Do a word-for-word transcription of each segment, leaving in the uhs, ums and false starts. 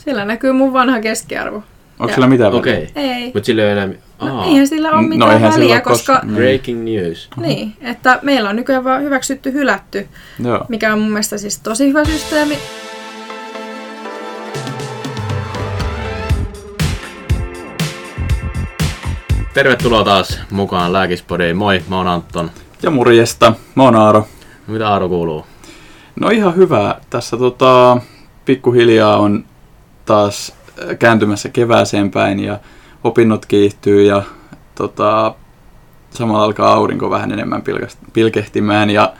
Siellä näkyy mun vanha keskiarvo. Onko sillä mitään väliä? Okei. Okay. Ei. Mutta sillä ei ole enää... No, eihän sillä ole mitään no, väliä, koska... Kos... Breaking news. Niin, että meillä on nykyään vaan hyväksytty hylätty, Joo. mikä on mun mielestä siis tosi hyvä systeemi. Tervetuloa taas mukaan Lääkispodiin. Moi, mä oon Anton. Ja morjesta, mä oon Aaro. No, mitä Aaro kuuluu? No ihan hyvä. Tässä tota, pikkuhiljaa on taas kääntymässä kevääseen päin ja opinnot kiihtyy ja tota, samalla alkaa aurinko vähän enemmän pilkehtimään ja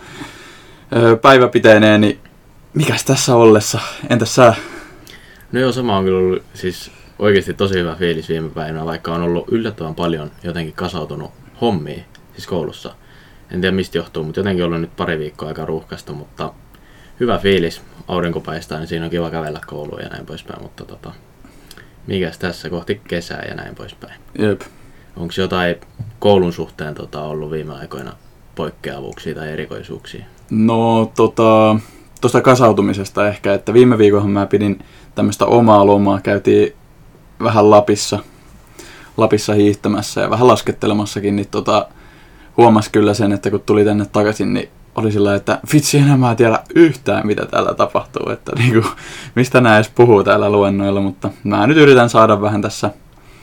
ö, päivä pitenee, niin mikäs tässä ollessa? Entäs sä? No joo, sama on kyllä ollut siis oikeasti tosi hyvä fiilis viime päivänä, vaikka on ollut yllättävän paljon jotenkin kasautunut hommia siis koulussa. En tiedä mistä johtuu, mutta jotenkin on ollut nyt pari viikkoa aika ruuhkasta, mutta hyvä fiilis. Aurinko paistaa, niin siinä on kiva kävellä kouluun ja näin poispäin, mutta tota, mikäs tässä kohti kesää ja näin poispäin. Jep. Onko jotain koulun suhteen tota, ollut viime aikoina poikkeavuuksia tai erikoisuuksia? No tota, tuosta kasautumisesta ehkä, että viime viikolla mä pidin tämmöistä omaa lomaa, käytiin vähän Lapissa, Lapissa hiihtämässä ja vähän laskettelemassakin, niin tota, huomasi kyllä sen, että kun tuli tänne takaisin, niin oli sillä, että vitsi, enää mä en tiedä yhtään, mitä täällä tapahtuu, että niinku, mistä nää edes puhuu täällä luennoilla, mutta mä nyt yritän saada vähän tässä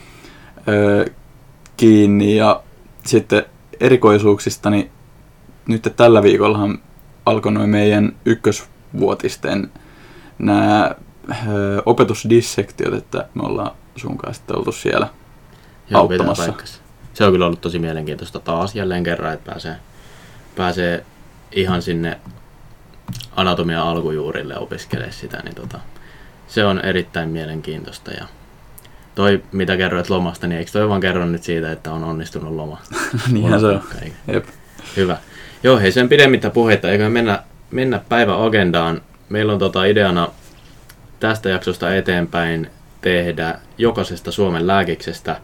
öö, kiinni ja sitten erikoisuuksista, niin nyt tällä viikollahan alkoi noin meidän ykkösvuotisten nämä öö, opetusdissektiot, että me ollaan sun kanssa sitten oltu siellä Joo, auttamassa. Se on kyllä ollut tosi mielenkiintoista taas jälleen kerran, että pääsee, pääsee ihan sinne anatomian alkujuurille opiskelemaan sitä, niin tota, se on erittäin mielenkiintoista. Ja toi, mitä kerroit lomasta, niin eikö toi vaan kerro nyt siitä, että on onnistunut loma? Niinhän se on. Jep. Hyvä. Joo, hei, sen pidemmittä puheita, eikö mennä, mennä päiväagendaan. Meillä on tota ideana tästä jaksosta eteenpäin tehdä jokaisesta Suomen lääkiksestä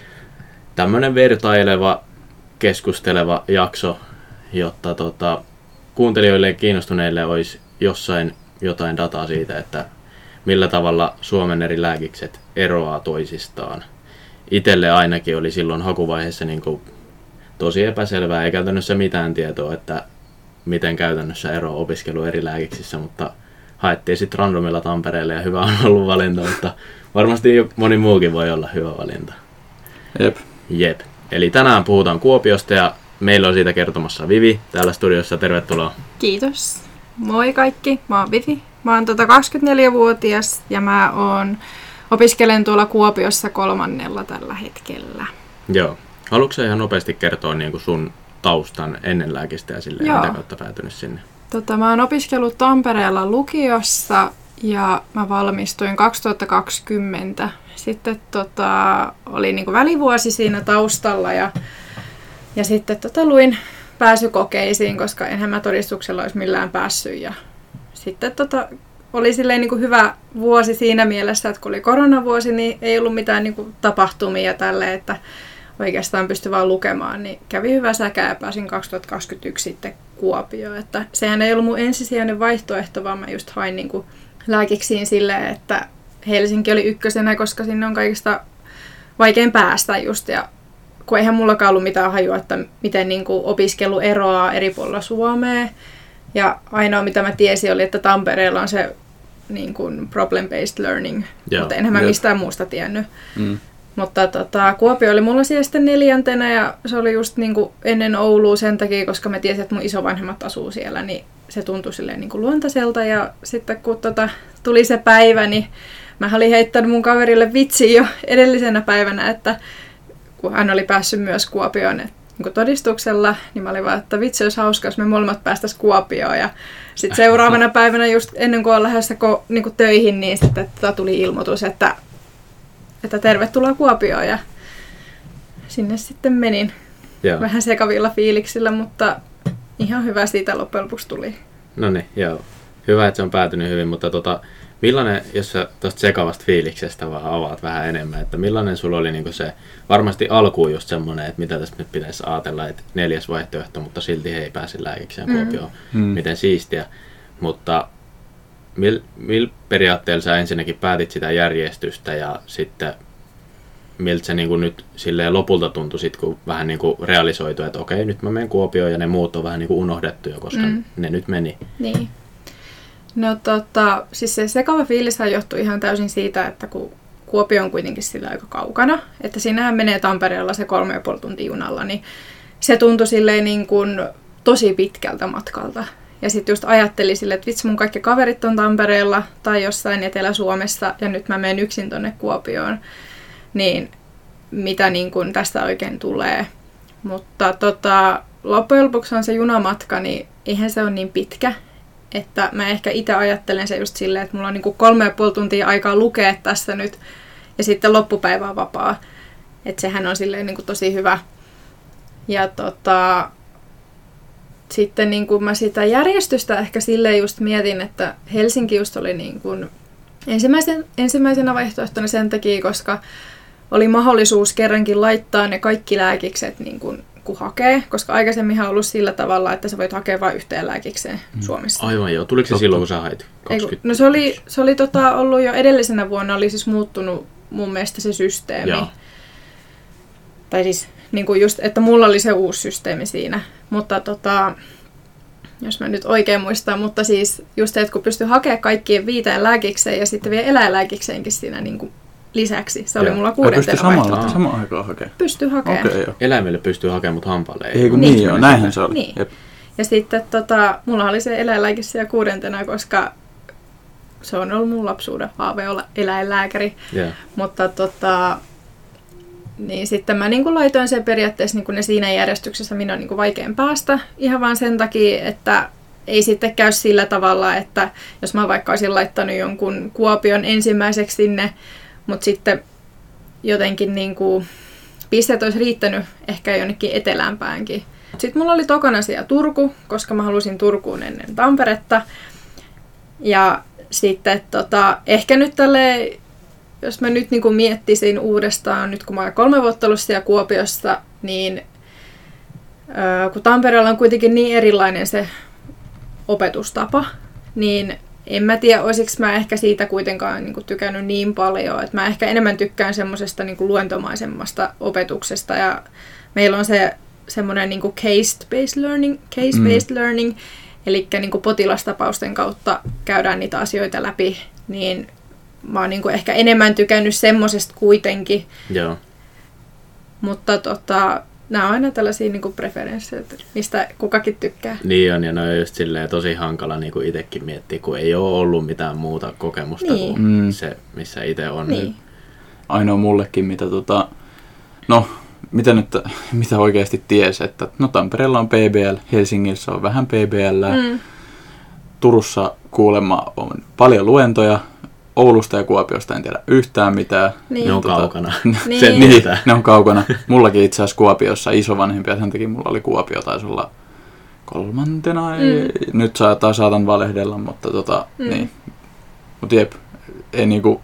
tämmöinen vertaileva, keskusteleva jakso, jotta tota, kuuntelijoille ja kiinnostuneille olisi jossain jotain dataa siitä, että millä tavalla Suomen eri lääkikset eroaa toisistaan. Itelle ainakin oli silloin hakuvaiheessa niin kuin tosi epäselvää, ei käytännössä mitään tietoa, että miten käytännössä eroaa opiskelu eri lääkiksissä, mutta haettiin sitten randomilla Tampereelle ja hyvä on ollut valinta, mutta varmasti moni muukin voi olla hyvä valinta. Jep. Jep. Eli tänään puhutaan Kuopiosta ja meillä on siitä kertomassa Vivi täällä studiossa. Tervetuloa. Kiitos. Moi kaikki, mä oon Vivi. Mä oon tota kaksikymmentäneljävuotias ja mä oon, opiskelen tuolla Kuopiossa kolmannella tällä hetkellä. Joo. Haluatko sä ihan nopeasti kertoa niin kuin sun taustan ennen lääkistä ja silleen, mitä kautta päätynyt sinne? Tota, mä oon opiskellut Tampereella lukiossa ja mä valmistuin kaksituhattakaksikymmentä. Sitten tota, oli niinku välivuosi siinä taustalla ja, ja sitten tota, luin pääsykokeisiin, koska enhän mä todistuksella olisi millään päässyt. Ja sitten tota, oli silleen niinku hyvä vuosi siinä mielessä, että kun oli koronavuosi, niin ei ollut mitään niinku tapahtumia tälle, että oikeastaan pystyi vaan lukemaan. Niin kävi hyvä säkä ja pääsin kaksituhattakaksikymmentäyksi sitten Kuopioon. Että sehän ei ollut mun ensisijainen vaihtoehto, vaan mä just hain niinku lääkiksiin silleen, että Helsinki oli ykkösenä, koska sinne on kaikista vaikein päästä just. Ja kun eihän mullakaan ollut mitään hajua, että miten niin kuin opiskelu eroaa eri puolilla Suomea. Ja ainoa mitä mä tiesin oli, että Tampereella on se niin kuin problem-based learning, Joo, mutta enhän mä jep. mistään muusta tiennyt. Mm. Mutta tota, Kuopio oli mulla siellä sitten neljäntenä ja se oli just niin kuin ennen Oulua sen takia, koska mä tiesin, että mun isovanhemmat asuu siellä, niin se tuntui silleen niin kuin luontaiselta. Ja sitten kun tota, tuli se päivä, niin mä olin heittänyt mun kaverille vitsi jo edellisenä päivänä, että kun hän oli päässyt myös Kuopioon et, niin todistuksella, niin mä olin vaan, että vitsi olisi hauska, jos me molemmat päästäisiin Kuopioon. Ja sitten seuraavana päivänä just ennen kuin olen lähdössä ko, niin kuin töihin, niin sitten tota tuli ilmoitus, että, että tervetuloa Kuopioon. Ja sinne sitten menin joo. vähän sekavilla fiiliksillä, mutta ihan hyvä siitä loppujen lopuksi tuli. No niin, joo. Hyvä, että se on päätynyt hyvin, mutta tota, millainen, jos sä tuosta sekavasta fiiliksestä vaan avaat vähän enemmän, että millainen sulla oli niin se, varmasti alkuun just semmoinen, että mitä tästä nyt pitäisi ajatella, että neljäs vaihtoehto, mutta silti he ei pääse lääkikseen Kuopioon, mm. miten siistiä, mutta mil, mil periaatteella sä ensinnäkin päätit sitä järjestystä ja sitten miltä se niin kuin nyt silleen lopulta tuntui, sit, kun vähän niin kuin realisoitui, että okei, nyt mä menen Kuopioon ja ne muut on vähän niin kuin unohdettu jo, koska mm. ne nyt meni. Niin. No tota, siis se sekava fiilishän johtui ihan täysin siitä, että kun Kuopio on kuitenkin sillä aika kaukana, että siinähän menee Tampereella se kolme ja puoli tuntia junalla, niin se tuntui silleen niin kuin tosi pitkältä matkalta. Ja sitten just ajattelin silleen, että vitsi mun kaikki kaverit on Tampereella tai jossain Etelä-Suomessa ja nyt mä menen yksin tonne Kuopioon. Niin mitä niin kuin tästä oikein tulee. Mutta tota, loppujen lopuksi on se junamatka, niin eihän se ole niin pitkä. Että mä ehkä itse ajattelen se just silleen, että mulla on niin kuin kolme ja puoli tuntia aikaa lukea tässä nyt. Ja sitten loppupäivä on vapaa. Että sehän on silleen niin kuin tosi hyvä. Ja tota, sitten niin kuin mä sitä järjestystä ehkä silleen just mietin, että Helsinki just oli niin kuin ensimmäisen, ensimmäisenä vaihtoehtona sen takia, koska oli mahdollisuus kerrankin laittaa ne kaikki lääkikset niin kuin, kun hakee, koska aikaisemminhan on ollut sillä tavalla, että sä voit hakea vain yhteen lääkikseen mm. Suomessa. Aivan joo. Tuliko se silloin, kun sä hait? kaksikymmentä No se oli, se oli tota, ollut jo edellisenä vuonna, oli siis muuttunut mun mielestä se systeemi. Joo. Tai siis, niin kuin just, että mulla oli se uusi systeemi siinä. Mutta tota, jos mä nyt oikein muistan, mutta siis just se, että kun pystyy hakemaan kaikkien viiteen lääkikseen ja sitten vielä eläinlääkikseenkin siinä niin kuin lisäksi. Se oli Joo. mulla kuudentena vaihtoehto. Samaan aikaan hakea? Pystyy hakemaan. Okay, eläimelle pystyy hakemaan, mutta hampaalle ei. Ei kun niin, niin joo, näinhän se oli. Niin. Ja sitten tota, mulla oli se eläinlääke siellä kuudentena, koska se on ollut mun lapsuuden haave olla eläinlääkäri. Yeah. Mutta tota, niin sitten mä niin kuin laitoin sen periaatteessa niin kuin ne siinä järjestyksessä, minun on niin kuin vaikein päästä. Ihan vaan sen takia, että ei sitten käy sillä tavalla, että jos mä vaikka olisin laittanut jonkun Kuopion ensimmäiseksi sinne, mutta sitten jotenkin niin kuin pisteet olisi riittänyt ehkä jonnekin eteläänpäänkin. Sitten mulla oli tokana siellä Turku, koska mä halusin Turkuun ennen Tamperetta. Ja sitten tota, ehkä nyt tälleen, jos mä nyt niin kuin miettisin uudestaan, nyt kun mä olen kolme vuotta ollut siellä Kuopiossa, niin ää, kun Tampereella on kuitenkin niin erilainen se opetustapa, niin en mä tiedä, olisiko mä ehkä siitä kuitenkaan niin kuin tykännyt niin paljon, että mä ehkä enemmän tykkään semmoisesta niin kuin luentomaisemmasta opetuksesta ja meillä on se semmoinen niin kuin case-based learning, case-based mm. learning, eli niin kuin potilastapausten kautta käydään niitä asioita läpi, niin mä oon niin kuin ehkä enemmän tykännyt semmoisesta kuitenkin. Joo. Mutta tota, nämä on aina tällaisia niin kuin preferenssejä, mistä kukakin tykkää. Niin on, ja ne on just silleen tosi hankala niin kuin itsekin miettiä, kun ei ole ollut mitään muuta kokemusta niin. kuin mm. se, missä itse on niin. nyt. Ainoa mullekin, mitä tota, no, mitä nyt, mitä oikeasti tiesi, että no Tampereella on P B L, Helsingissä on vähän P B L, mm. Turussa kuulemma on paljon luentoja, Oulusta ja Kuopiosta en tiedä yhtään mitään. Niin. Ne on tota, kaukana. niin. Se, niin, ne on kaukana. Mullakin itse asiassa Kuopiossa isovanhempia, sen takia mulla oli Kuopio, taisi olla kolmantena. Mm. Ei, nyt saatan, saatan valehdella, mutta tota, mm. niin. Mut jep, ei niinku,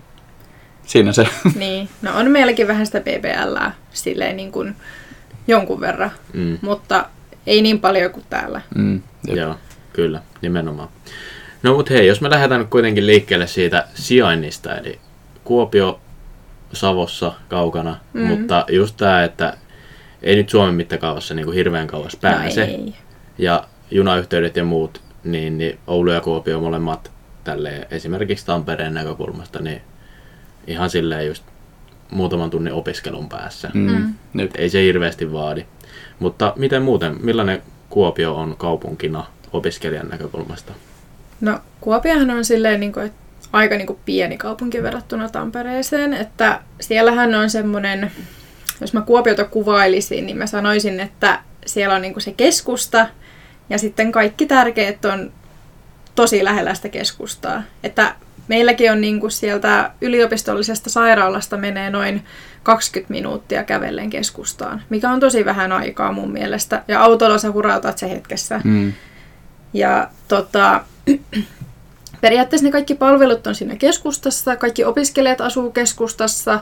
siinä se. Niin, no on meilläkin vähän sitä P B L:ää silleen niin kuin jonkun verran, mm. mutta ei niin paljon kuin täällä. Mm, Joo, kyllä, nimenomaan. No mut hei, jos me lähdetään nyt kuitenkin liikkeelle siitä sijainnista, eli Kuopio Savossa kaukana, mm. mutta just tää, että ei nyt Suomen mittakaavassa niin kuin hirveän kauas pääse. No ja junayhteydet ja muut, niin, niin Oulu ja Kuopio molemmat tälleen, esimerkiksi Tampereen näkökulmasta, niin ihan silleen just muutaman tunnin opiskelun päässä. Mm. Ei se hirveästi vaadi. Mutta miten muuten, millainen Kuopio on kaupunkina opiskelijan näkökulmasta? No Kuopiohan on silleen niin kuin, että aika niin kuin pieni kaupunki verrattuna Tampereeseen, että siellähän on semmoinen, jos mä Kuopiota kuvailisin, niin mä sanoisin, että siellä on niin kuin se keskusta ja sitten kaikki tärkeät on tosi lähellä sitä keskustaa. Että meilläkin on niin kuin sieltä yliopistollisesta sairaalasta menee noin kaksikymmentä minuuttia kävellen keskustaan, mikä on tosi vähän aikaa mun mielestä. Ja autolla sä hurautat se hetkessä. Mm. Ja tota, periaatteessa ne kaikki palvelut on siinä keskustassa, kaikki opiskelijat asuu keskustassa.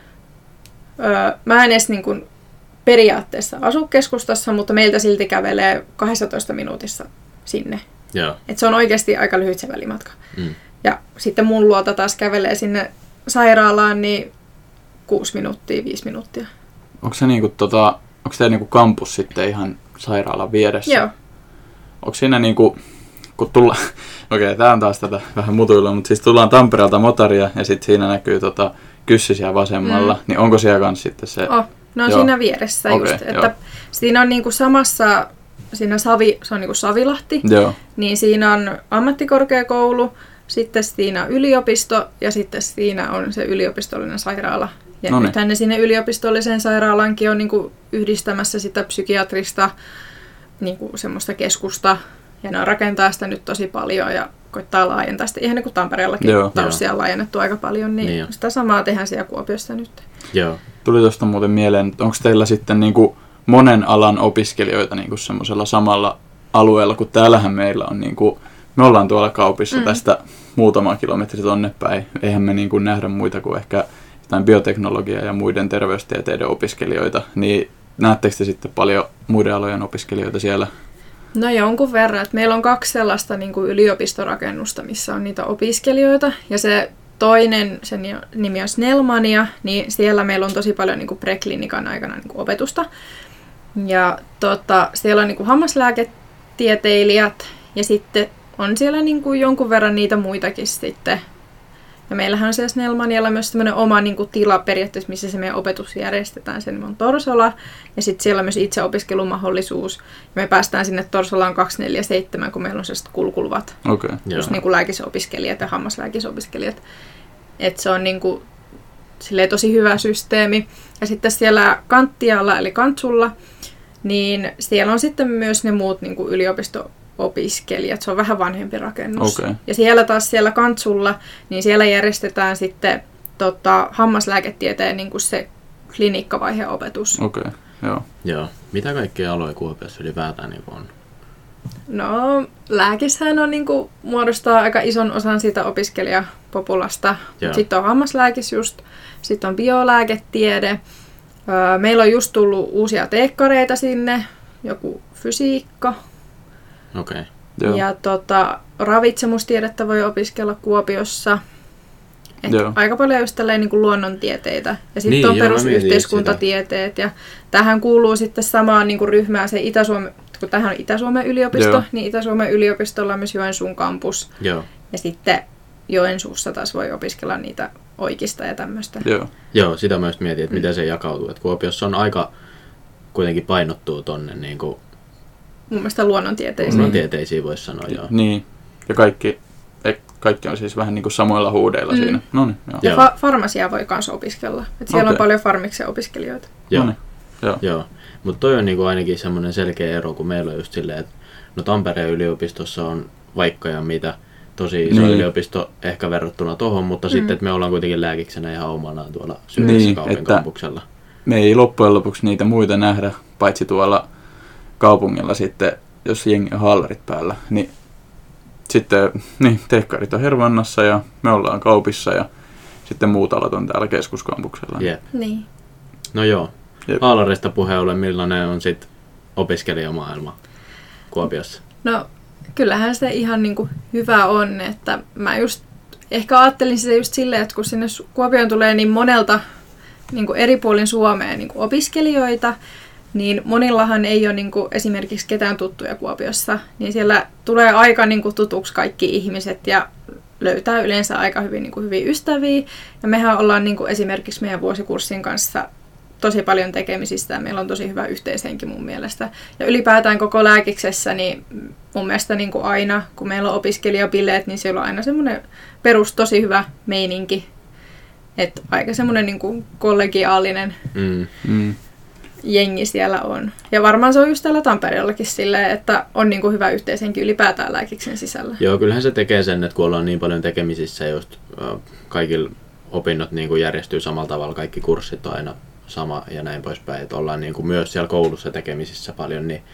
Öö, mä en edes niin kuin periaatteessa asu keskustassa, mutta meiltä silti kävelee kaksitoista minuutissa sinne. Joo. Et se on oikeasti aika lyhyt se välimatka. Mm. Ja sitten mun luota taas kävelee sinne sairaalaan niin kuusi minuuttia, viisi minuuttia. Onko se niinku tota, onko teillä niinku kampus sitten ihan sairaalan vieressä? Joo. Onko siinä niinku, kun tullaan, okei okay, tää on taas tätä vähän mutuilua, mutta siis tullaan Tampereelta Motaria ja sitten siinä näkyy tota Kyssy siellä vasemmalla, mm. niin onko siellä kans sitten se? Oh, no on Joo. siinä vieressä Okay, just, että joo. siinä on niinku samassa, siinä Savi, se on niinku Savilahti, Joo. niin siinä on ammattikorkeakoulu, sitten siinä on yliopisto ja sitten siinä on se yliopistollinen sairaala. Ja Noniin. nythän ne sinne yliopistolliseen sairaalaankin on niinku yhdistämässä sitä psykiatrista niinku semmoista keskusta. Ja ne rakentaa sitä nyt tosi paljon ja koittaa laajentaa sitä. Ihan niin kuin Tampereellakin Joo. taussia on laajennettu aika paljon, niin, Niin sitä samaa tehdään siellä Kuopiossa nyt. Joo. Tuli tuosta muuten mieleen, että onko teillä sitten niinku monen alan opiskelijoita niinku semmoisella samalla alueella, kun täällähän meillä on, niinku, me ollaan tuolla kaupissa mm. tästä muutama kilometri tonne päin. Eihän me niinku nähdä muita kuin ehkä jotain bioteknologiaa ja muiden terveystieteiden opiskelijoita, niin näettekö te sitten paljon muiden alojen opiskelijoita siellä? No jonkun verran. Että meillä on kaksi sellaista niin kuin yliopistorakennusta, missä on niitä opiskelijoita. Ja se toinen, sen nimi on Snellmania, niin siellä meillä on tosi paljon niin kuin preklinikan aikana niin kuin opetusta. Ja tota, siellä on niin kuin hammaslääketieteilijät ja sitten on siellä niin kuin jonkun verran niitä muitakin sitten. Ja meillähän on siellä Snellmanialla myös tämmöinen oma niin kuin tila periaatteessa, missä se meidän opetus järjestetään. Sen on Torsola. Ja sitten siellä on myös itseopiskelumahdollisuus. Ja me päästään sinne Torsolaan kaksikymmentäneljä seitsemän, kun meillä on sellaiset kulkuluvat. Okay. Just niin kuin lääkisopiskelijat ja hammaslääkisopiskelijat. Että se on niin kuin, silleen tosi hyvä systeemi. Ja sitten siellä Kanttialla, eli Kantsulla, niin siellä on sitten myös ne muut niin kuin yliopisto opiskelijat. Se on vähän vanhempi rakennus. Okay. Ja siellä taas siellä Kantsulla, niin siellä järjestetään sitten tota, hammaslääketieteen niin kuin se klinikkavaiheen opetus. Okei, okay. Joo. Joo. Mitä kaikkea aloja Kuopiossa ylipäätään niin on? No, lääkissähän on, niin kuin, muodostaa aika ison osan siitä opiskelijapopulasta. Sitten on hammaslääkis just, sitten on biolääketiede. Meillä on just tullut uusia teekkareita sinne, joku fysiikka. Okei. Okay. Ja tota, ravitsemustiedettä voi opiskella Kuopiossa. Et aika paljon just tälleen niin kuin luonnontieteitä. Ja sitten niin, on perusyhteiskuntatieteet. Ja tähän kuuluu sitten samaan niin kuin ryhmään se Itä-Suomen, kun tähän on Itä-Suomen yliopisto, joo. niin Itä-Suomen yliopistolla on myös Joensuun kampus. Joo. Ja sitten Joensuussa taas voi opiskella niitä oikeista ja tämmöistä. Joo. Joo, sitä myös mietin, että mm. miten se jakautuu. Et Kuopiossa on aika kuitenkin painottuu tonne niin kuin mun mielestä luonnontieteisiin. Luonnontieteisiin voisi sanoa, joo. Niin, ja kaikki, kaikki on siis vähän niin kuin samoilla huudeilla mm. siinä. Noniin, joo. Ja fa- farmasiaa voi myös opiskella. Et siellä okay. on paljon farmiksen opiskelijoita. Joo, Noniin. joo. joo. Mutta toi on niinku ainakin semmoinen selkeä ero, kun meillä on just silleen, että no Tampereen yliopistossa on vaikka ja mitä tosi iso niin. yliopisto ehkä verrattuna tohon, mutta mm. sitten että me ollaan kuitenkin lääkiksenä ihan omanaan tuolla Syrjässä niin, kaupin kampuksella. Me ei loppujen lopuksi niitä muita nähdä, paitsi tuolla kaupungilla sitten, jos jengi on hallarit päällä, niin sitten niin, teekkarit on Hervannassa ja me ollaan kaupissa ja sitten muut alat on täällä keskuskampuksella. Jep. Niin. No joo. Haalarista puheen ollen, millainen on sitten opiskelijamaailma Kuopiossa? No kyllähän se ihan niin kuin hyvä on, että mä just ehkä ajattelin sitä just silleen, että kun sinne Kuopioon tulee niin monelta niin kuin eri puolin Suomea niin kuin opiskelijoita, niin monillahan ei ole niin kuin esimerkiksi ketään tuttuja Kuopiossa, niin siellä tulee aika niin kuin tutuksi kaikki ihmiset ja löytää yleensä aika hyvin, niin kuin hyviä ystäviä. Ja mehän ollaan niin kuin esimerkiksi meidän vuosikurssin kanssa tosi paljon tekemisistä ja meillä on tosi hyvä yhteishenki mun mielestä. Ja ylipäätään koko lääkiksessä, niin mun mielestä niin kuin aina, kun meillä on opiskelijabileet, niin siellä on aina semmoinen perus tosi hyvä meininki. Että aika semmoinen niin kuin kollegiaalinen mm. Mm. jengi siellä on. Ja varmaan se on just täällä Tampereellakin silleen, että on niin kuin hyvä yhteishenki ylipäätään lääkiksen sisällä. Joo, kyllähän se tekee sen, että kun ollaan niin paljon tekemisissä, just äh, kaikilla opinnot niin kuin järjestyy samalla tavalla, kaikki kurssit on aina sama ja näin poispäin, että ollaan niin kuin myös siellä koulussa tekemisissä paljon, niin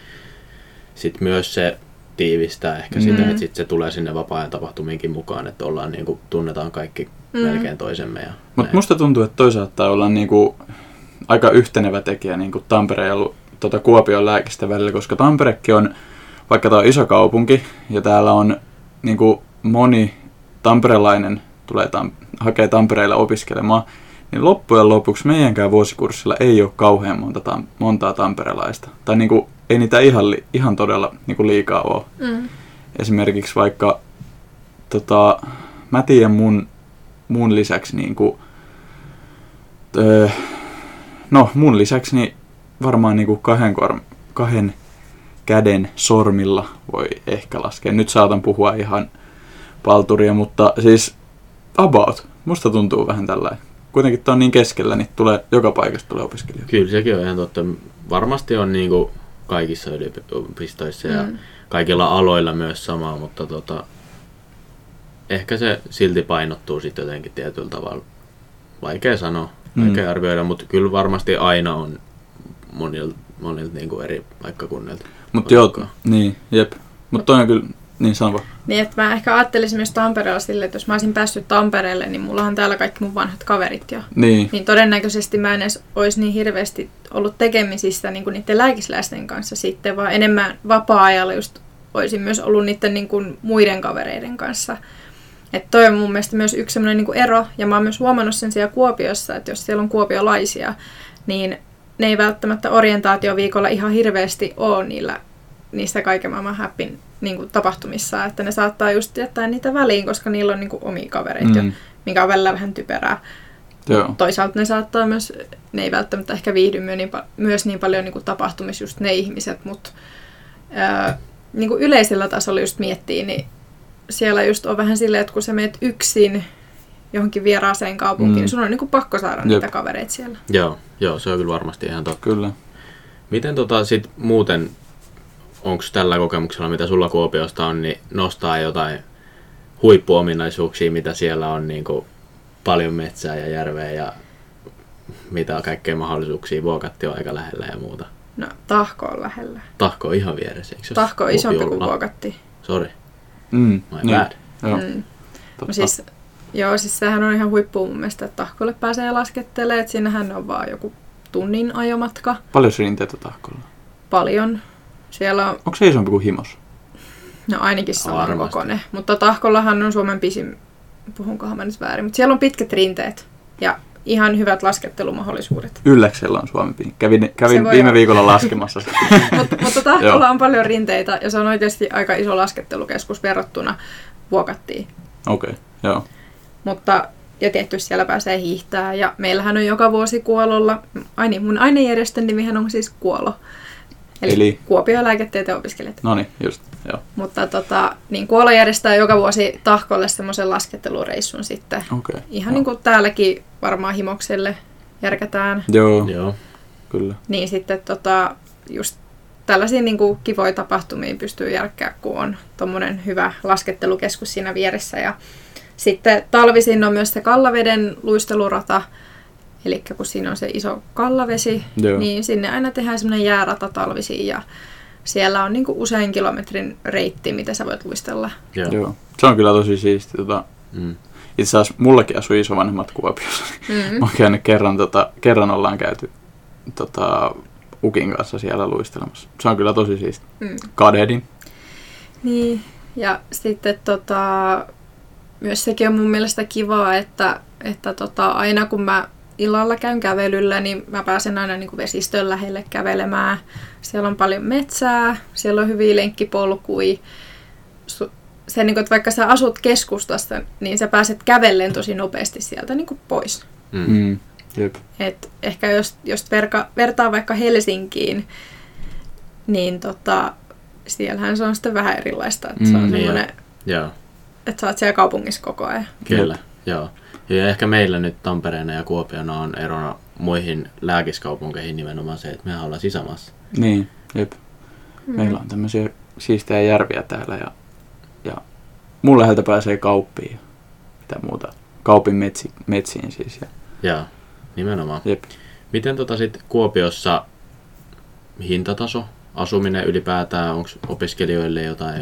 sitten myös se tiivistää ehkä sitä, mm. että sit se tulee sinne vapaa-ajan tapahtumiinkin mukaan, että ollaan niin kuin, tunnetaan kaikki mm. melkein toisemme. Mutta musta tuntuu, että toisaalta ollaan niin kuin aika yhtenevä tekijä niin kuin Tampereen ja tuota Kuopion lääkistä välillä, koska Tamperekin on vaikka tämä on iso kaupunki ja täällä on niin kuin moni tamperelainen tulee tam- hakee Tampereelle opiskelemaan, niin loppujen lopuksi meidänkään vuosikurssilla ei ole kauhean monta tam- montaa tamperelaista. Tai niin kuin, ei niitä ihan, li- ihan todella niin kuin liikaa ole. Mm. Esimerkiksi vaikka tota, mä tiedän mun, mun lisäksi niin kuin, öö, no mun lisäksi niin varmaan niin kuin kahden, korm, kahden käden sormilla voi ehkä laskea. Nyt saatan puhua ihan palturia, mutta siis about. Musta tuntuu vähän tällainen. Kuitenkin tää on niin keskellä, niin tulee, joka paikasta tulee opiskelijoita. Kyllä sekin on ihan totta. Varmasti on niin kuin kaikissa yliopistoissa ja mm. kaikilla aloilla myös samaa, mutta tota, ehkä se silti painottuu sitten jotenkin tietyllä tavalla. Vaikea sanoa, vaikea mm. arvioida, mutta kyllä varmasti aina on monilta, monilta niin kuin eri paikkakunnilta. Mutta joo, niin, jep. Mutta toi on kyllä, niin sano. Niin, että mä ehkä ajattelisin myös Tampereella silleen, että jos mä olisin päässyt Tampereelle, niin mullahan täällä kaikki mun vanhat kaverit jo. Niin. Niin todennäköisesti mä en edes olisi niin hirveästi ollut tekemisissä niin kuin niiden lääkisläisten kanssa sitten, vaan enemmän vapaa-ajalla just olisin myös ollut niiden niin kuin muiden kavereiden kanssa. Että toi on mun mielestä myös yksi sellainen niin kuin ero, ja mä oon myös huomannut sen siellä Kuopiossa, että jos siellä on kuopiolaisia, niin ne ei välttämättä orientaatioviikolla ihan hirveästi ole niillä, niissä kaiken maailman happin niin kuin tapahtumissa, että ne saattaa just jättää niitä väliin, koska niillä on niin kuin omia kavereita, mm. jo, mikä on välillä vähän typerää. Toisaalta ne saattaa myös, ne ei välttämättä ehkä viihdy myö niin, myös niin paljon niin kuin tapahtumissa just ne ihmiset, mutta ää, niin kuin yleisellä tasolla just miettii, niin siellä just on vähän silleen, että kun sä meet yksin johonkin vieraaseen kaupunkiin, mm. niin sun on niin kuin pakko saada Jep. niitä kavereita siellä. Joo, joo, se on kyllä varmasti ihan totta. Kyllä. Miten tota sit muuten, onko tällä kokemuksella, mitä sulla Kuopiosta on, niin nostaa jotain huippuominaisuuksia, mitä siellä on, niin kuin paljon metsää ja järveä ja mitä kaikkea mahdollisuuksia, Vuokatti on aika lähellä ja muuta? No, Tahko on lähellä. Tahko on ihan vieressä, eikö? Tahko on isompi kuin Vuokatti. Sori. Mm, My niin. bad. Joo. Mm. No siis, joo, siis sehän on ihan huippua mun mielestä, että Tahkolle pääsee laskettelemaan, että siinähän on vaan joku tunnin ajomatka. Paljon rinteitä Tahkolla? Paljon. Siellä on... Onko se isompi kuin Himos? No ainakin saman kokoinen, mutta Tahkollahan on Suomen pisin, puhunkohan mä nyt väärin, mutta siellä on pitkät rinteet ja ihan hyvät laskettelumahdollisuudet. Ylläksellä on Suomen pisin. Kävin, kävin viime olla. viikolla laskemassa. mutta, mutta Tahkolla on paljon rinteitä ja se on oikeasti aika iso laskettelukeskus verrattuna Vuokattiin. Okei, okay, joo. Mutta ja tietysti siellä pääsee hiihtää ja meillähän on joka vuosi Kuololla, ai niin, mun ainejärjestön nimihän on siis Kuolo. Eli, Eli Kuopion lääketieteen opiskelijat. No niin, just, joo. Mutta tota, niin Kuolo järjestää joka vuosi Tahkolle semmoisen laskettelureissun sitten. Okay, ihan niin kuin täälläkin varmaan Himokselle järkätään. Joo, joo. Kyllä. Niin sitten tota, just tällaisia niin kuin kivoja tapahtumia pystyy järkkää, kun on tommonen hyvä laskettelukeskus siinä vieressä. Ja sitten talvisin on myös se Kallaveden luistelurata. Eli kun siinä on se iso kallavesi, Joo. niin sinne aina tehdään semmoinen jäärata talvisiin ja siellä on niinku usein kilometrin reitti, mitä sä voit luistella. Joo. Joo. Se on kyllä tosi siisti. Tota, mm. Itse asiassa mullakin asui isovanhemmat Kuopiossa. Mm-hmm. Mä oon käynyt kerran, tota, kerran ollaan käyty tota, Ukin kanssa siellä luistelemassa. Se on kyllä tosi siisti. Mm. Kadedin. Niin, ja sitten tota, myös sekin on mun mielestä kivaa, että, että tota, aina kun mä illalla käyn kävelyllä, niin mä pääsen aina niin kuin vesistön lähelle kävelemään. Siellä on paljon metsää, siellä on hyviä lenkkipolkuja. Se, niin kuin, että vaikka sä asut keskustasta, niin sä pääset kävellen tosi nopeasti sieltä niin kuin pois. Mm. Jep. Et ehkä jos, jos verka, vertaa vaikka Helsinkiin, niin tota, siellähän se on sitten vähän erilaista. Että mm, se on semmoinen, yeah. että sä oot siellä kaupungissa koko ajan. Kyllä, joo. Ja ehkä meillä nyt Tampereena ja Kuopiona on erona muihin lääkiskaupunkeihin nimenomaan se, että mehän ollaan sisämaassa. Niin, jep. Meillä on tämmöisiä siistejä järviä täällä ja, ja mun läheltä pääsee kauppiin ja mitä muuta. Kaupin metsi, metsiin siis. Ja. Joo, nimenomaan. Jep. Miten tota sit Kuopiossa hintataso, asuminen ylipäätään, onko opiskelijoille jotain?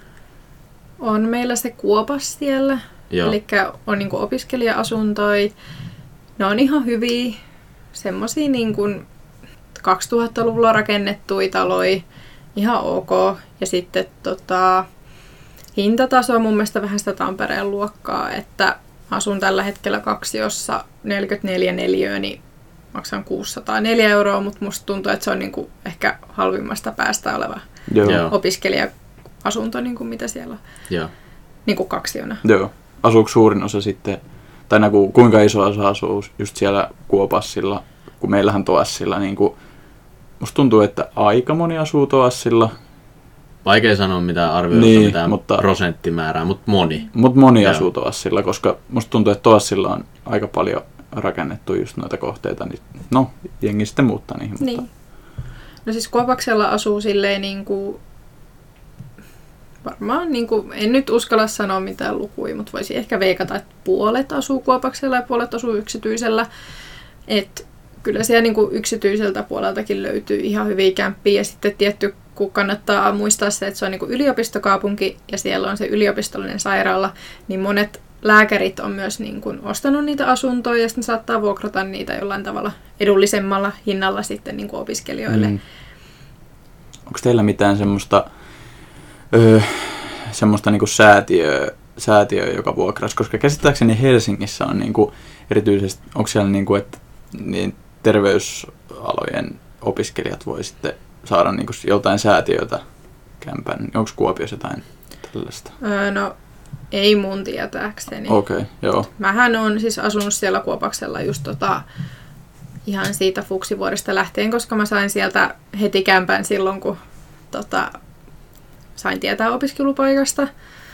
On meillä se Kuopas siellä. Eli on niinku opiskelija-asuntoja. Ne on ihan hyviä, semmosia niinku kaksituhattaluvulla rakennettuja taloja. ihan ok. Ja sitten tota, hintataso on mun mielestä vähän sitä Tampereen luokkaa, että asun tällä hetkellä kaksiossa neljäkymmentäneljä neliöä, niin maksan kuusisataaneljä euroa, mutta musta tuntuu, että se on niinku ehkä halvimmasta päästä oleva Joo. opiskelija-asunto, niinku mitä siellä on. Joo. Niinku kaksiona. Joo. Asuuko suurin osa sitten, tai nagu, kuinka iso osa asuu just siellä Kuopassilla, kun meillähän Toassilla, niin kuin, musta tuntuu, että aika moni asuu Toassilla. Vaikea sanoa mitään arvioita, Niin, mitään mutta- prosenttimäärää, mutta moni. Mutta moni Joo. asuu Toassilla, koska musta tuntuu, että Toassilla on aika paljon rakennettu just noita kohteita, niin no, jengi sitten muuttaa niihin. Niin. Mutta, No siis Kuopaksella asuu silleen niinku, varmaan niinku, en nyt uskalla sanoa mitään lukuja, mutta voisi ehkä veikata, että puolet asuu Kuopaksella ja puolet asuu yksityisellä. Et kyllä siellä niinku yksityiseltä puoleltakin löytyy ihan hyviä kämppiä ja sitten tietty, kun kannattaa muistaa se, että se on niinku yliopistokaupunki ja siellä on se yliopistollinen sairaala, niin monet lääkärit on myös niin kuin ostanut niitä asuntoja ja sitten saattaa vuokrata niitä jollain tavalla edullisemmalla hinnalla sitten niin kuin opiskelijoille. Mm. Onko teillä mitään semmoista, öö, semmoista niinku säätiöä, säätiöä, joka vuokrasi? Koska käsittääkseni Helsingissä on niinku erityisesti, onko siellä niinku, että niin terveysalojen opiskelijat voi sitten saada niinku joltain säätiötä kämpän? Onko Kuopiossa jotain tällaista? Öö, no ei mun tietääkseni. Okei, okay, joo. Mähän on siis asunut siellä Kuopaksella just tota, ihan siitä fuksivuodesta lähtien, koska mä sain sieltä heti kämpän silloin, kun tota, sain tietää opiskelupaikasta.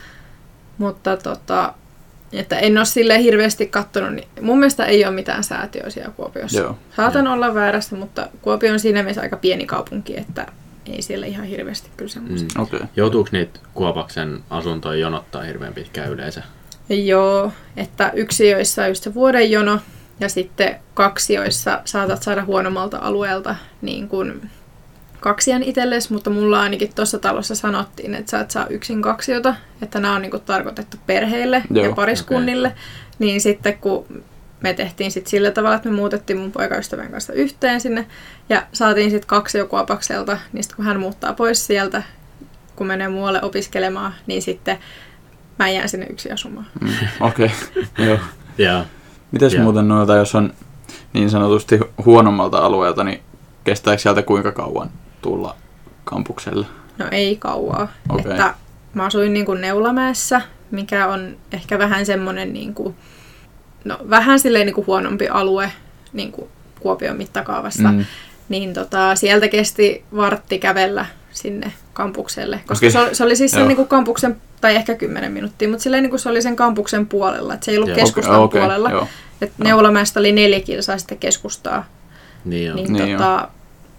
Mutta tota, että en ole silleen hirveästi katsonut, niin mun mielestä ei ole mitään säätiöä siellä Kuopiossa. Joo. Saatan olla väärässä, mutta Kuopio on siinä mielessä aika pieni kaupunki, että ei siellä ihan hirveästi kyllä semmoista. Mm. Okay. Joutuuko niitä Kuopaksen asuntoja jonottaa hirveän pitkään yleensä? Joo, että yksiöissä on just se vuoden jono ja sitten kaksioissa saatat saada huonommalta alueelta niin kuin kaksijan itsellesi, mutta mulla ainakin tuossa talossa sanottiin, että sä et saa yksin kaksiota, että nämä on niin kuin tarkoitettu perheille Joo, ja pariskunnille, okay. Niin sitten kun me tehtiin sit sillä tavalla, että me muutettiin mun poikaystävän kanssa yhteen sinne ja saatiin sitten kaksio Kuopakselta, niin sitten kun hän muuttaa pois sieltä, kun menee muualle opiskelemaan, niin sitten mä jään sinne yksin asumaan. Mm, Okei, okay. Joo. Yeah. Mites Joo. muuten noilta, jos on niin sanotusti huonommalta alueelta, niin kestääkö sieltä kuinka kauan tulla kampukselle? No ei kauaa. Okay. Että mä asuin niin kuin Neulamäessä, mikä on ehkä vähän semmoinen niin kuin, no vähän silleen niin kuin huonompi alue niin kuin Kuopion mittakaavassa. Mm. Niin tota, sieltä kesti vartti kävellä sinne kampukselle. Koska okay. se, oli, se oli siis sen niin kuin kampuksen, tai ehkä kymmenen minuuttia, mutta silleen niin kuin se oli sen kampuksen puolella. Että se ei ollut Joo. keskustan okay, puolella. Okay, että Neulamäestä oli neljä kilsaa sitten keskustaa. Niin joo. Niin, niin tota,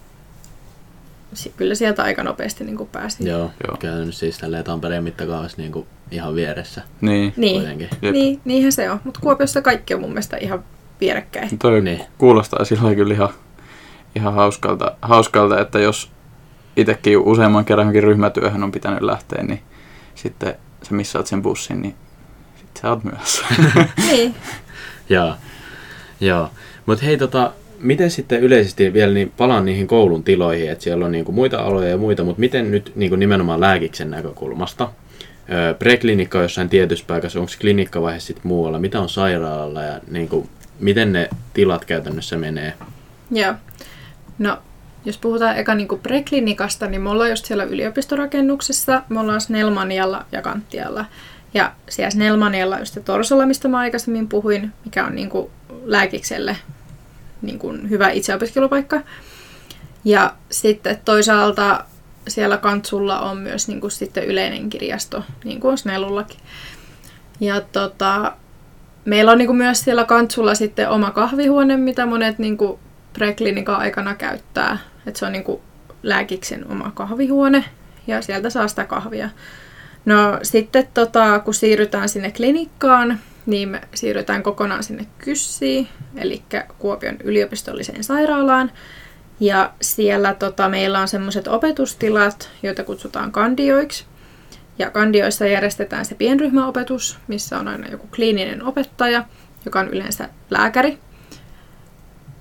kyllä sieltä aika nopeasti niin kuin pääsi. Joo, Joo. käynyt siis tälleen Tampereen mittakaavassa niin kuin ihan vieressä. Niin. Niin, niin, niinhän se on. Mutta Kuopiossa kaikki on mun mielestä ihan vierekkäin. Toi Niin. kuulostaa silloin kyllä ihan, ihan hauskalta, hauskalta, että jos itsekin useamman kerrankin ryhmätyöhön on pitänyt lähteä, niin sitten sä missaat sen bussin, niin sitten sä oot myöhässä. Niin. Joo, joo. Mutta hei, tota, miten sitten yleisesti vielä niin palaan niihin koulun tiloihin, että siellä on niinku muita aloja ja muita, mutta miten nyt niinku nimenomaan lääkiksen näkökulmasta? Öö, preklinikka on jossain tietyssä paikassa, onko klinikkavaihe sitten muualla, mitä on sairaalalla ja niinku, miten ne tilat käytännössä menee? Joo. No, jos puhutaan eka niinku preklinikasta, niin me ollaan just siellä yliopistorakennuksessa, me ollaan Snellmanialla ja Kanttialla. Ja siellä Snellmanialla on just se Torsola, mistä mä aikaisemmin puhuin, mikä on niinku lääkikselle niin kuin hyvä itseopiskelupaikka. Ja sitten toisaalta siellä Kantsulla on myös niin kuin sitten yleinen kirjasto, niin kuin on Snellullakin. Ja tota, meillä on niin kuin myös siellä Kantsulla sitten oma kahvihuone, mitä monet niin kuin preklinikan aikana käyttää. Et se on niin kuin lääkiksen oma kahvihuone ja sieltä saa sitä kahvia. No sitten tota, kun siirrytään sinne klinikkaan, niin me siirrytään kokonaan sinne Kyssiin, eli Kuopion yliopistolliseen sairaalaan. Ja siellä tota, meillä on semmoiset opetustilat, joita kutsutaan kandioiksi. Ja kandioissa järjestetään se pienryhmäopetus, missä on aina joku kliininen opettaja, joka on yleensä lääkäri.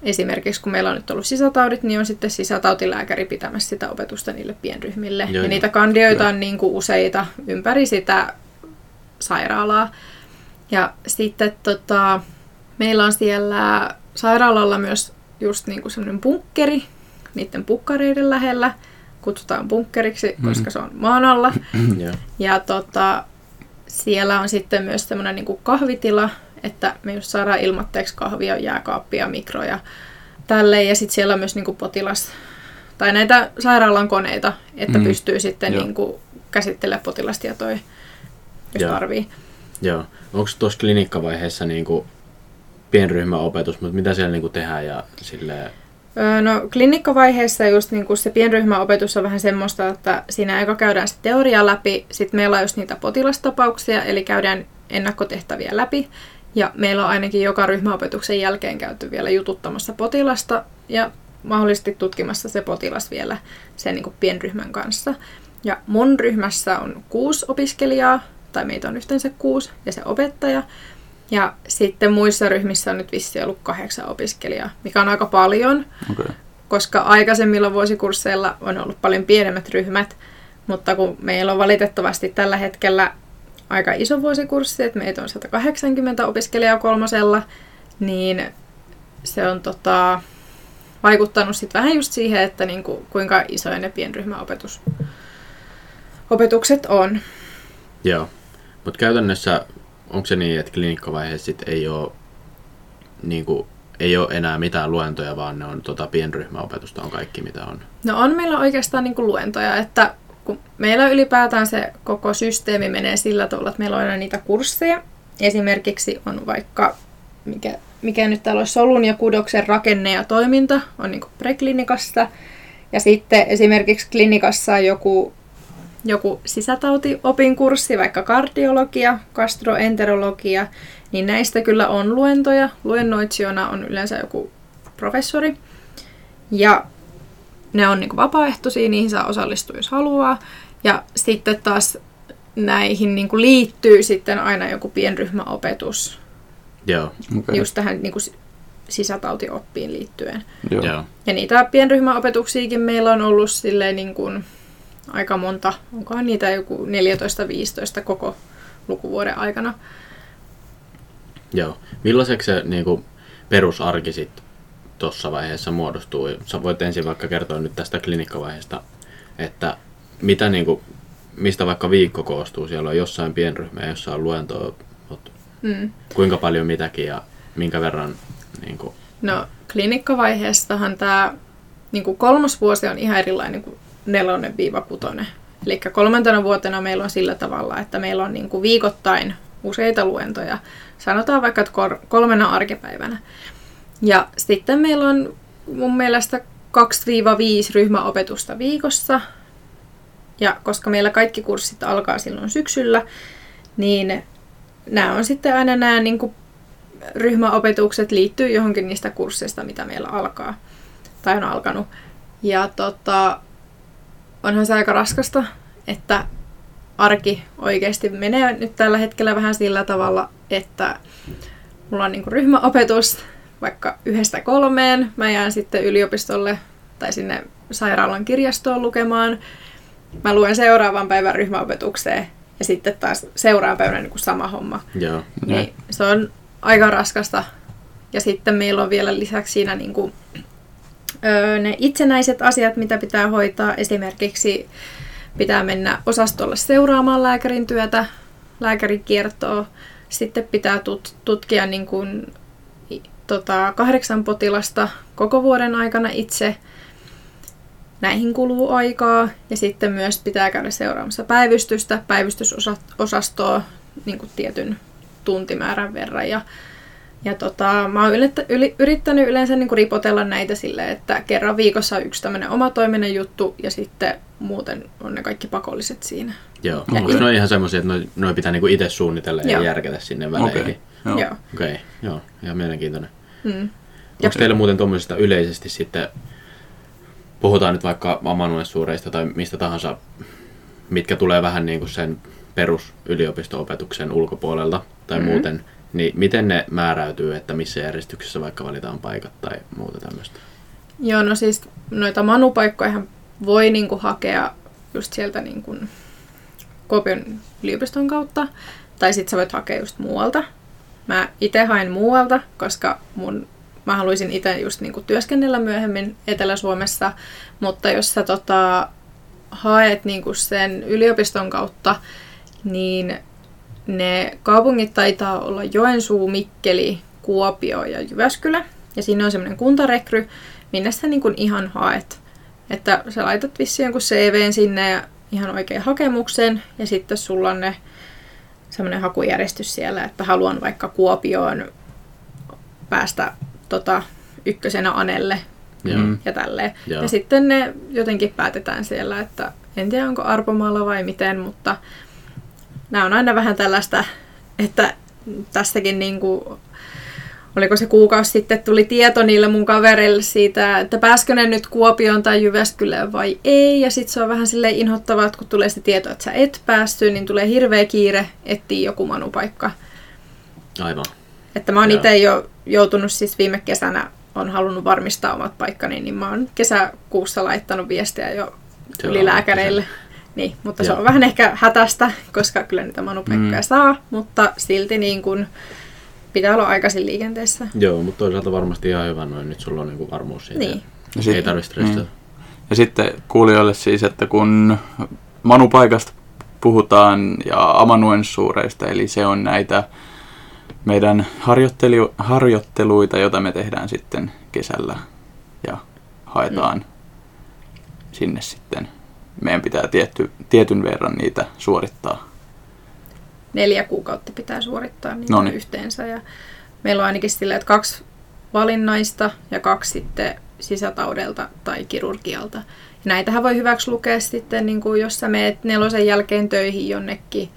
esimerkiksi kun meillä on nyt ollut sisätaudit, niin on sitten sisätautilääkäri pitämässä sitä opetusta niille pienryhmille. Joo, ja niitä kandioita on niin kuin useita ympäri sitä sairaalaa. Ja sitten tota, meillä on siellä sairaalalla myös just niin kuin semmoinen bunkkeri niiden pukkareiden lähellä. Kutsutaan bunkkeriksi, mm. koska se on maan alla. Ja tota, siellä on sitten myös semmoinen niin kuin kahvitila, että me just saadaan ilmatteeksi kahvia, jääkaappia, mikroja tälleen. Ja sitten siellä on myös niin kuin potilas, tai näitä sairaalan koneita, että mm. pystyy sitten niin kuin käsittelemään potilastietoja, jos Joo. tarvii. Joo. Onko tuossa klinikkavaiheessa niin kuin pienryhmäopetus, mutta mitä siellä niin kuin tehdään ja silleen? No klinikkavaiheessa just niin kuin se pienryhmäopetus on vähän semmoista, että siinä eka käydään se teoria läpi, sitten meillä on just niitä potilastapauksia, eli käydään ennakkotehtäviä läpi, ja meillä on ainakin joka ryhmäopetuksen jälkeen käyty vielä jututtamassa potilasta, ja mahdollisesti tutkimassa se potilas vielä sen niin kuin pienryhmän kanssa. Ja mun ryhmässä on kuusi opiskelijaa, tai meitä on yhteensä kuusi, ja se opettaja. Ja sitten muissa ryhmissä on nyt vissiin ollut kahdeksan opiskelijaa, mikä on aika paljon, okay. koska aikaisemmilla vuosikursseilla on ollut paljon pienemmät ryhmät, mutta kun meillä on valitettavasti tällä hetkellä aika iso vuosikurssi, että meitä on sata kahdeksankymmentä opiskelijaa kolmosella, niin se on tota, vaikuttanut sitten vähän just siihen, että niinku, kuinka isoja ne pienryhmäopetukset on. Joo, mutta käytännössä onko se niin, että klinikkavaiheessa sit ei ole, niin kuin, ei ole enää mitään luentoja, vaan ne on tota, pienryhmäopetusta on kaikki, mitä on? No on meillä oikeastaan niin kuin luentoja, että kun meillä ylipäätään se koko systeemi menee sillä tavalla, että meillä on aina niitä kursseja. Esimerkiksi on vaikka, mikä, mikä nyt täällä on solun ja kudoksen rakenne ja toiminta, on niin kuin preklinikassa. Ja sitten esimerkiksi klinikassa on joku joku sisätautiopin kurssi, vaikka kardiologia, gastroenterologia, niin näistä kyllä on luentoja. Luennoitsijana on yleensä joku professori. Ja ne on niin kuin vapaaehtoisia, niihin saa osallistua, jos haluaa. Ja sitten taas näihin niin kuin liittyy sitten aina joku pienryhmäopetus. Joo. Okay. Just tähän niin kuin sisätautioppiin liittyen. Joo. Ja niitä pienryhmäopetuksiakin meillä on ollut silleen niin kuin aika monta, onkohan niitä joku neljätoista viisitoista koko lukuvuoden aikana. Joo. Millaiseksi se niin kuin perusarki sitten tuossa vaiheessa muodostuu? Sä voit ensin vaikka kertoa nyt tästä klinikkavaiheesta, että mitä, niin kuin, mistä vaikka viikko koostuu. Siellä on jossain pienryhmä ja jossain luentoa, mutta mm. kuinka paljon mitäkin ja minkä verran? Niin kuin... No klinikkavaiheestahan tämä niin kuin kolmas vuosi on ihan erilainen kuin nelonen viiva kutonen. Eli kolmantena vuotena meillä on sillä tavalla, että meillä on niin kuin viikoittain useita luentoja. Sanotaan vaikka, että kolmena arkipäivänä. Ja sitten meillä on mun mielestä kaksi viisi ryhmäopetusta viikossa. Ja koska meillä kaikki kurssit alkaa silloin syksyllä, niin nämä on sitten aina nämä niin kuin ryhmäopetukset liittyy johonkin niistä kursseista, mitä meillä alkaa tai on alkanut. Ja tota, onhan se aika raskasta, että arki oikeasti menee nyt tällä hetkellä vähän sillä tavalla, että mulla on niinku ryhmäopetus vaikka yhdestä kolmeen. Mä jään sitten yliopistolle tai sinne sairaalan kirjastoon lukemaan. Mä luen seuraavan päivän ryhmäopetukseen ja sitten taas seuraavan päivänä niin kuin sama homma. Joo. Niin se on aika raskasta. Ja sitten meillä on vielä lisäksi siinä niin kuin, öö, ne itsenäiset asiat, mitä pitää hoitaa. Esimerkiksi pitää mennä osastolle seuraamaan lääkärin työtä, lääkärikiertoa. Sitten pitää tut- tutkia niin kuin, tota, kahdeksan potilasta koko vuoden aikana itse. Näihin kuluu aikaa. Ja sitten myös pitää käydä seuraamassa päivystystä, päivystysosastoa niin kuin tietyn tuntimäärän verran. Ja, ja tota, mä oon yrittänyt yleensä niin kuin ripotella näitä silleen, että kerran viikossa on yksi tämmöinen omatoiminen juttu ja sitten muuten on ne kaikki pakolliset siinä. Joo, onko ne on ihan semmoisia, että noi, noi pitää niinku itse suunnitella ja joo. järkätä sinne väleihin? Okei, okay. joo. Okei, okay. joo, ihan mielenkiintoinen. Mm. Onko teillä muuten tuommoisista yleisesti sitten, puhutaan nyt vaikka amanuensuureista tai mistä tahansa, mitkä tulee vähän niin kuin sen perusyliopisto-opetuksen ulkopuolelta tai mm-hmm. muuten, Niin miten ne määräytyy, että missä järjestyksessä vaikka valitaan paikat tai muuta tämmöistä? Joo, no siis noita manupaikkojahan voi niinku hakea just sieltä niinku Kuopion yliopiston kautta, tai sitten sä voit hakea just muualta. Mä itse hain muualta, koska mun, mä haluaisin itse just niinku työskennellä myöhemmin Etelä-Suomessa, mutta jos sä tota, haet niinku sen yliopiston kautta, niin ne kaupungit taitaa olla Joensuu, Mikkeli, Kuopio ja Jyväskylä. Ja siinä on semmoinen kuntarekry, minne sä niin kuin ihan haet. Että sä laitat vissiin jonkun C V:n sinne ja ihan oikein hakemuksen. Ja sitten sulla on ne semmoinen hakujärjestys siellä, että haluan vaikka Kuopioon päästä tota, ykkösenä Anelle Mm. ja tälleen. Joo. Ja sitten ne jotenkin päätetään siellä, että en tiedä onko arpomaalla vai miten, mutta nämä on aina vähän tällaista, että tässäkin niinku, oliko se kuukausi sitten, tuli tieto niille mun kavereille siitä, että pääskö ne nyt Kuopioon tai Jyväskylään vai ei. Ja sitten se on vähän silleen inhottavaa, että kun tulee se tieto, että sä et päästy, niin tulee hirveä kiire etsiä joku manupaikka. Aivan. Että mä oon Joo. itse jo joutunut siis viime kesänä, on halunnut varmistaa omat paikkani, niin mä oon kesäkuussa laittanut viestiä jo Se on ylilääkäreille. Niin, mutta se Joo. on vähän ehkä hätästä, koska kyllä niitä manupaikkoja Mm. saa, mutta silti niin kun pitää olla aikaisin liikenteessä. Joo, mutta toisaalta varmasti ihan hyvä noin. Nyt sulla on niinku varmuus siitä. Niin. Ja sit- Ei tarvitse stressata. Mm. Ja sitten kuulijoille siis, että kun manupaikasta puhutaan ja amanuenssuureista, eli se on näitä meidän harjoittelu- harjoitteluita, joita me tehdään sitten kesällä ja haetaan mm. sinne sitten. Meidän pitää tietty, tietyn verran niitä suorittaa. Neljä kuukautta pitää suorittaa niitä Noniin. yhteensä. Ja meillä on ainakin silleen, että kaksi valinnaista ja kaksi sitten sisätaudelta tai kirurgialta. Ja näitähän voi hyväksi lukea sitten, niin kuin jos sä meet nelosen jälkeen töihin jonnekin.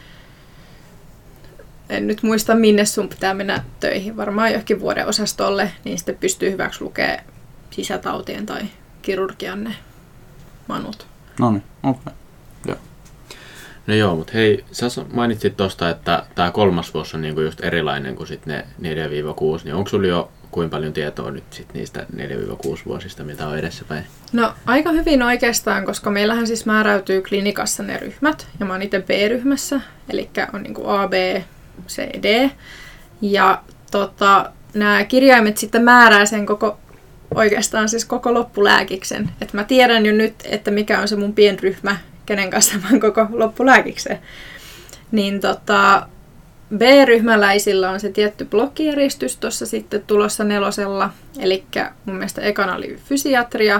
En nyt muista, minne sun pitää mennä töihin. Varmaan johonkin vuoden osastolle, niin sitten pystyy hyväksi lukea sisätautien tai kirurgian ne manut. No niin, okei. Okay. Joo. No joo, mutta hei, sä mainitsit tosta, että tämä kolmas vuosi on niinku just erilainen kuin sit ne neljä kuusi, niin onko sulla jo kuinka paljon tietoa nyt sit niistä neljä kuusi vuosista, mitä on edessäpäin? No aika hyvin oikeastaan, koska meillähän siis määräytyy klinikassa ne ryhmät, ja mä oon itse B-ryhmässä, eli on niinku A, B, C, D. Ja tota, nämä kirjaimet sitten määrää sen koko, oikeastaan siis koko loppulääkiksen. Että mä tiedän jo nyt, että mikä on se mun pienryhmä, kenen kanssa mä oon koko loppulääkiksen. Niin tota, B-ryhmäläisillä on se tietty blokkijärjestys tuossa sitten tulossa nelosella. Eli mun mielestä ekana oli fysiatria,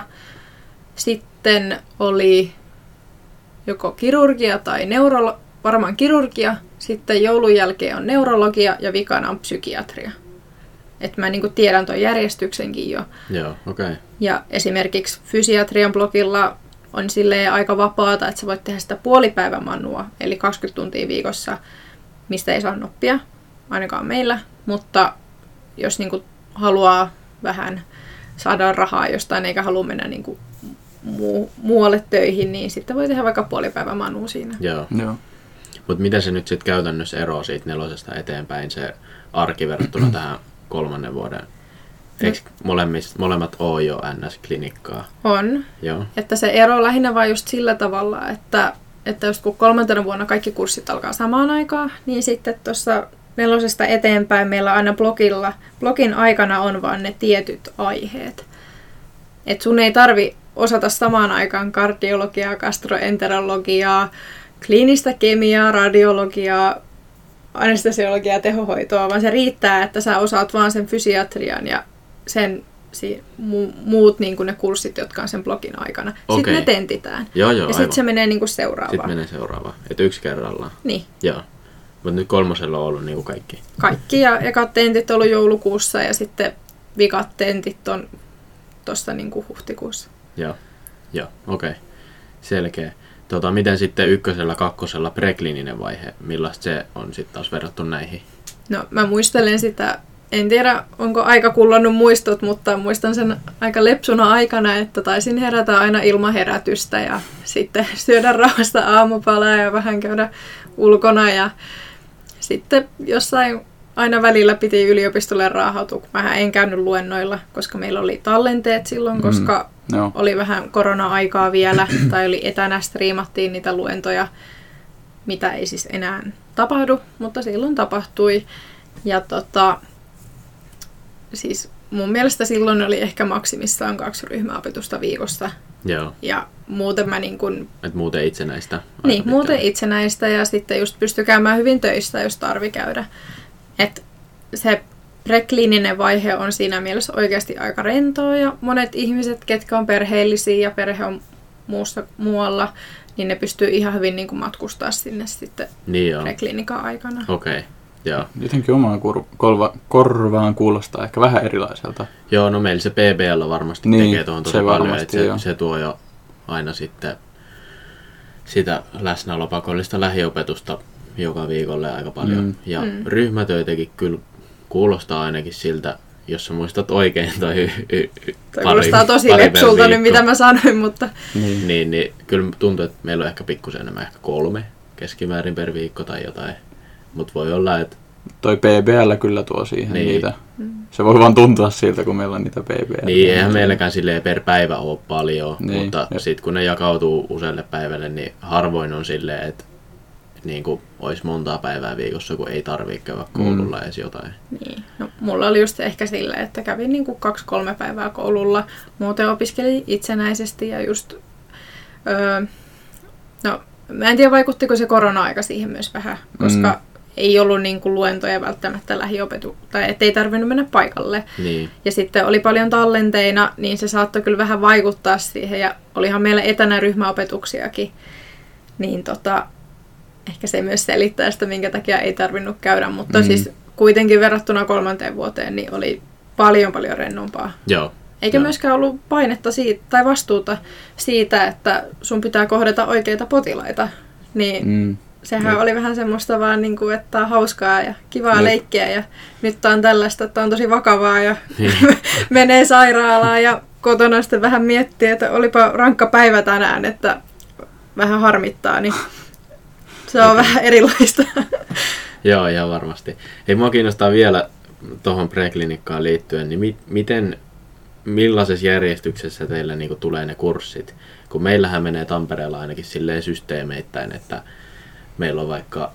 sitten oli joko kirurgia tai neurolo- varmaan kirurgia, sitten joulun jälkeen on neurologia ja vikana on psykiatria. Että mä niinku tiedän tuon järjestyksenkin jo. Joo, okei. Okay. Ja esimerkiksi fysiatrian blogilla on silleen aika vapaata, että sä voit tehdä sitä puolipäivämannua, eli kaksikymmentä tuntia viikossa, mistä ei saa noppia, ainakaan meillä. Mutta jos niinku haluaa vähän saada rahaa jostain eikä halua mennä niinku muu- muualle töihin, niin sitten voi tehdä vaikka puolipäivämannua siinä. Joo. Joo. Mutta miten se nyt sitten käytännössä eroaa siitä nelosesta eteenpäin, se arki verrattuna tähän kolmannen vuoden? Eikö molemmist, molemmat ole jo N S-klinikkaa? On. Joo. Että se ero lähinnä vain just sillä tavalla, että, että just kun kolmantena vuonna kaikki kurssit alkaa samaan aikaan, niin sitten tuossa nelosesta eteenpäin meillä aina blogilla, blogin aikana on vaan ne tietyt aiheet. Et sun ei tarvi osata samaan aikaan kardiologiaa, gastroenterologiaa, kliinistä kemiaa, radiologiaa, anestesiologiaa ja tehohoitoa, vaan se riittää, että sä osaat vaan sen fysiatrian ja sen si, mu, muut niin kuin ne kurssit, jotka on sen blogin aikana. Okei. Sitten ne tentitään. Joo, joo, ja aivan. sitten se menee niin kuin seuraavaan. Sitten menee seuraavaan. Että yksi kerrallaan. Niin. Joo. Mutta nyt kolmosella on ollut niinku kaikki. Kaikki ja ekat tentit on ollut joulukuussa ja sitten vikat tentit on tuossa niin kuin huhtikuussa. Joo. Joo, okei. Okay. Selkeä. Tota, miten sitten ykkösellä, kakkosella preklininen vaihe? Millaista se on sitten taas verrattu näihin? No mä muistelen sitä, en tiedä onko aika kullannut muistot, mutta muistan sen aika lepsuna aikana, että taisin herätä aina ilman herätystä ja sitten syödä rauhasta aamupalaa ja vähän käydä ulkona ja sitten jossain aina välillä piti yliopistolle raahautua, kun mä en käynyt luennoilla, koska meillä oli tallenteet silloin, koska mm, no. oli vähän korona-aikaa vielä, tai oli etänä, striimattiin niitä luentoja, mitä ei siis enää tapahdu, mutta silloin tapahtui. Ja tota, siis mun mielestä silloin oli ehkä maksimissaan kaksi ryhmäopetusta viikossa. Joo. Ja muuten mä niin kun... Et muuten itsenäistä. Niin, muuten itsenäistä ja sitten just pystyi käymään hyvin töissä, jos tarvi käydä. Et se prekliininen vaihe on siinä mielessä oikeasti aika rentoa ja monet ihmiset, ketkä on perheellisiä ja perhe on muussa, muualla, niin ne pystyy ihan hyvin niin kuin matkustaa sinne sitten niin preklinikan aikana. Okei, okay. Joo. Jotenkin omaan kur- kolva- korvaan kuulostaa ehkä vähän erilaiselta. Joo, no meillä se P B L varmasti niin, tekee tuohon tosi paljon, että se, se tuo jo aina sitten sitä läsnäolopakollista lähiopetusta joka viikolle aika paljon. Mm. Ja mm. ryhmätöitäkin kyllä kuulostaa ainakin siltä, jos sä muistat oikein, tai y- y- y- pari, kuulostaa tosi lepsulta nyt, mitä mä sanoin, mutta... Niin, niin, niin kyllä tuntuu, että meillä on ehkä pikkusen enemmän, ehkä kolme keskimäärin per viikko tai jotain. Mutta voi olla, että... Toi P B L kyllä tuo siihen niin. niitä. Mm. Se voi vaan tuntua siltä, kun meillä on niitä P B L. Niin, eihän meilläkään silleen per päivä ole paljon, niin. mutta sitten kun ne jakautuu useille päivälle, niin harvoin on silleen, että niin kuin olisi montaa päivää viikossa, kun ei tarvitse käydä koululla mm. edes jotain. Niin. No, mulla oli just ehkä silleen, että kävin niin kuin kaksi-kolme päivää koululla. Muuten opiskelin itsenäisesti ja just... Öö, no, mä en tiedä, vaikuttiko se korona-aika siihen myös vähän, koska mm. ei ollut niin kuin luentoja välttämättä lähiopetu, tai ettei tarvinnut mennä paikalle. Niin. Ja sitten oli paljon tallenteina, niin se saattoi kyllä vähän vaikuttaa siihen. Ja olihan meillä etänä ryhmäopetuksiakin. Niin tota... Ehkä se myös selittää sitä, minkä takia ei tarvinnut käydä, mutta mm. siis kuitenkin verrattuna kolmanteen vuoteen niin oli paljon paljon rennompaa. Joo. Eikä Joo. myöskään ollut painetta siitä, tai vastuuta siitä, että sun pitää kohdata oikeita potilaita. Niin mm. sehän Jep. oli vähän semmoista vaan, niin kuin, että on hauskaa ja kivaa Jep. leikkiä ja nyt on tällaista, että on tosi vakavaa ja menee sairaalaan ja kotona sitten vähän miettii, että olipa rankka päivä tänään, että vähän harmittaa, niin se on vähän erilaista. Joo, ihan varmasti. Hei, mua kiinnostaa vielä tuohon preklinikkaan liittyen, niin mi- miten, millaisessa järjestyksessä teillä niinku tulee ne kurssit? Kun meillähän menee Tampereella ainakin silleen systeemeittäin, että meillä on vaikka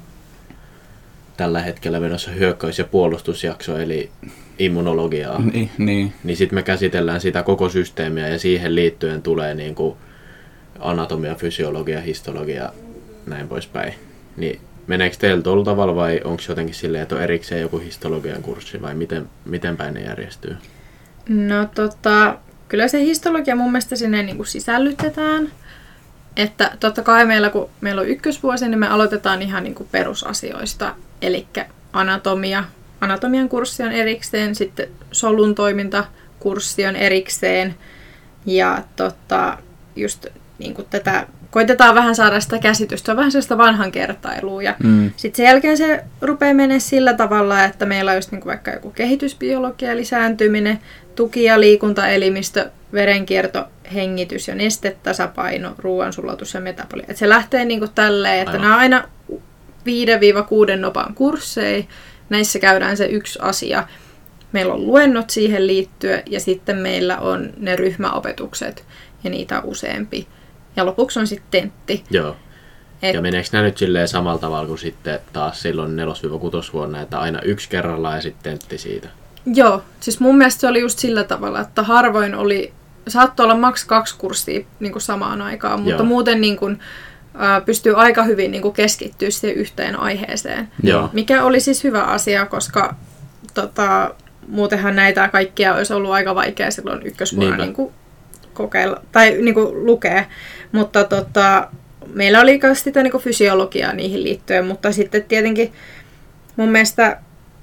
tällä hetkellä menossa hyökkäys- ja puolustusjakso, eli immunologiaa. Niin, niin. Niin sitten me käsitellään sitä koko systeemiä ja siihen liittyen tulee niinku anatomia, fysiologia, histologia, näin poispäin. Niin meneekö teillä tuolla tavalla vai onko jotenkin silleen, että on erikseen joku histologian kurssi vai miten, miten päin ne järjestyy? No tota, kyllä se histologia mun mielestä sinne niin kuin sisällytetään. Että totta kai meillä, kun meillä on ykkösvuosi, niin me aloitetaan ihan niin kuin perusasioista. Eli anatomia. Anatomian kurssi on erikseen, sitten solun toimintakurssi on erikseen. Ja tota, just niin kuin tätä... Koitetaan vähän saada sitä käsitystä, on vähän sellaista vanhan kertailua. Ja mm. sitten sen jälkeen se rupeaa menemään sillä tavalla, että meillä on just niin kuin vaikka joku kehitysbiologia, lisääntyminen, tuki- ja liikuntaelimistö, verenkierto, hengitys ja nestetasapaino, ruoansulatus ja metabolia. Et se lähtee niin kuin tälleen, että Aivan. nämä on aina viidestä kuuteen nopan kursseja. Näissä käydään se yksi asia. Meillä on luennot siihen liittyen ja sitten meillä on ne ryhmäopetukset ja niitä on useampi. Ja lopuksi on sitten tentti. Joo. Et... Ja meneekö nämä nyt silleen samalla tavalla kuin sitten taas silloin neljäs-kuudes vuonna, että aina yksi kerrallaan ja sitten tentti siitä? Joo. Siis mun mielestä se oli just sillä tavalla, että harvoin oli, saattoi olla maks kaksi kurssia niin kuin samaan aikaan, mutta Joo. muuten niin kuin, ä, pystyy aika hyvin niin kuin keskittyä siihen yhteen aiheeseen. Joo. Mikä oli siis hyvä asia, koska tota, muutenhan näitä kaikkia olisi ollut aika vaikea silloin ykkösvuonna niin kuin kokeilla, tai niin kuin lukea, mutta tota, meillä oli myös sitä niin kuin fysiologiaa niihin liittyen, mutta sitten tietenkin mun mielestä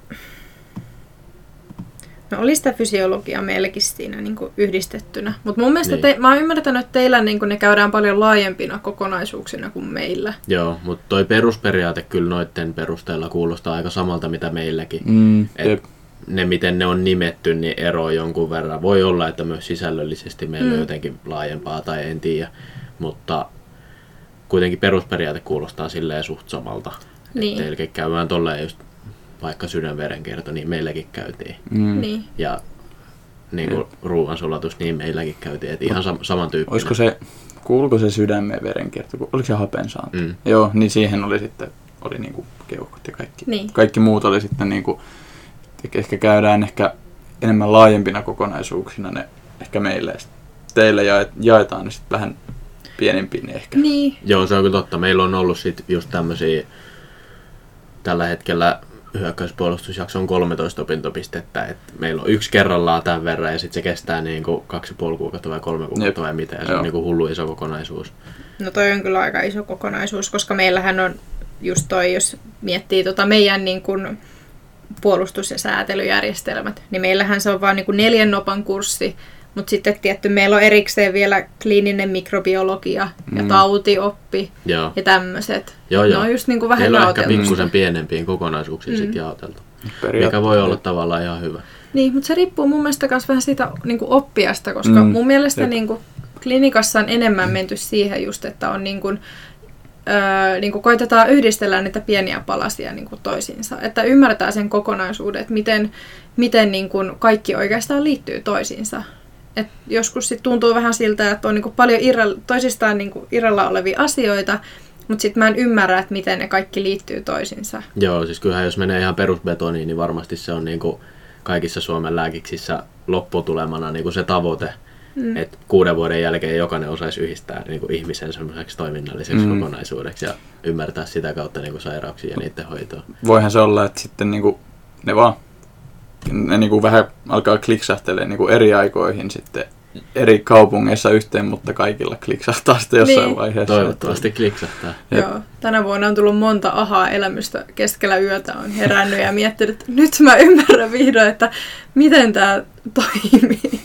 no oli sitä fysiologiaa meilläkin siinä niin kuin yhdistettynä, mutta mun mielestä niin. te, mä oon ymmärtänyt, että teillä niin kuin ne käydään paljon laajempina kokonaisuuksina kuin meillä. Joo, mutta toi perusperiaate kyllä noitten perusteella kuulostaa aika samalta mitä meilläkin. Mm, Et ne, miten ne on nimetty, niin ero jonkun verran. Voi olla, että myös sisällöllisesti meillä mm. on jotenkin laajempaa tai en tiedä, mutta kuitenkin perusperiaate kuulostaa silleen suht samalta. Niin. Teilläkin käydään tolleen just vaikka sydänverenkierto, niin meilläkin käytiin. Mm. Niin. Ja niin kuin ruoansulatus, niin meilläkin käytiin. Et ihan sam- samantyyppinen. Olisiko se, kuuluuko se sydämeen verenkierto? Oliko se hapensaanti? Mm. Joo, niin siihen oli sitten oli niinku keuhkot ja kaikki. Niin. Kaikki muut oli sitten niinku, ehkä käydään ehkä enemmän laajempina kokonaisuuksina ne ehkä meille. Ja teille jaetaan ne sitten vähän pienempiin ehkä. Niin. Joo, se on kyllä totta. Meillä on ollut sitten just tämmöisiä tällä hetkellä hyökkäyspuolustusjakso on kolmetoista opintopistettä, että meillä on yksi kerrallaan tämän verran ja sitten se kestää niinku kaksi ja puoli kuukautta vai kolme kuukautta vai mitä ja se Joo. on niinku hullu iso kokonaisuus. No toi on kyllä aika iso kokonaisuus, koska meillähän on just toi, jos miettii tota meidän niin kuin puolustus- ja säätelyjärjestelmät, niin meillähän se on vaan niin kuin neljän nopan kurssi, mutta sitten tietty meillä on erikseen vielä kliininen mikrobiologia ja Mm. tautioppi Joo. ja tämmöiset. Joo, Ne joo. on just niin kuin vähän Meillä on ehkä jaoteltu. pikkusen pienempiin kokonaisuuksiin Mm. sit jaoteltu, mikä Periaatteessa. voi olla tavallaan ihan hyvä. Niin, mutta se riippuu mun mielestä myös vähän siitä niin kuin oppijasta, koska Mm, mun mielestä jep. niin kuin, klinikassa on enemmän menty siihen just, että on niin kuin, öö, niin kuin koitetaan yhdistellä niitä pieniä palasia niin kuin toisiinsa, että ymmärtää sen kokonaisuuden, että miten, miten niin kuin kaikki oikeastaan liittyy toisiinsa. Et joskus sit tuntuu vähän siltä, että on niin kuin paljon irra- toisistaan niin kuin irralla olevia asioita, mutta sitten mä en ymmärrä, että miten ne kaikki liittyy toisiinsa. Joo, siis kyllähän jos menee ihan perusbetoniin, niin varmasti se on niinku kaikissa Suomen lääkiksissä lopputulemana niinku se tavoite, mm. että kuuden vuoden jälkeen jokainen osaisi yhdistää niinku ihmisen semmoiseksi toiminnalliseksi Mm. kokonaisuudeksi ja ymmärtää sitä kautta niinku sairauksia ja niiden hoitoa. Voihan se olla, että sitten niinku, ne vaan ne niinku vähän alkaa kliksahtelemaan niinku eri aikoihin sitten eri kaupungeissa yhteen, mutta kaikilla kliksahtaa sitten jossain Niin. vaiheessa. Toivottavasti kliksahtaa. Jep. Joo. Tänä vuonna on tullut monta ahaa-elämystä keskellä yötä. On herännyt ja miettinyt, että nyt mä ymmärrän vihdoin, että miten tämä toimii.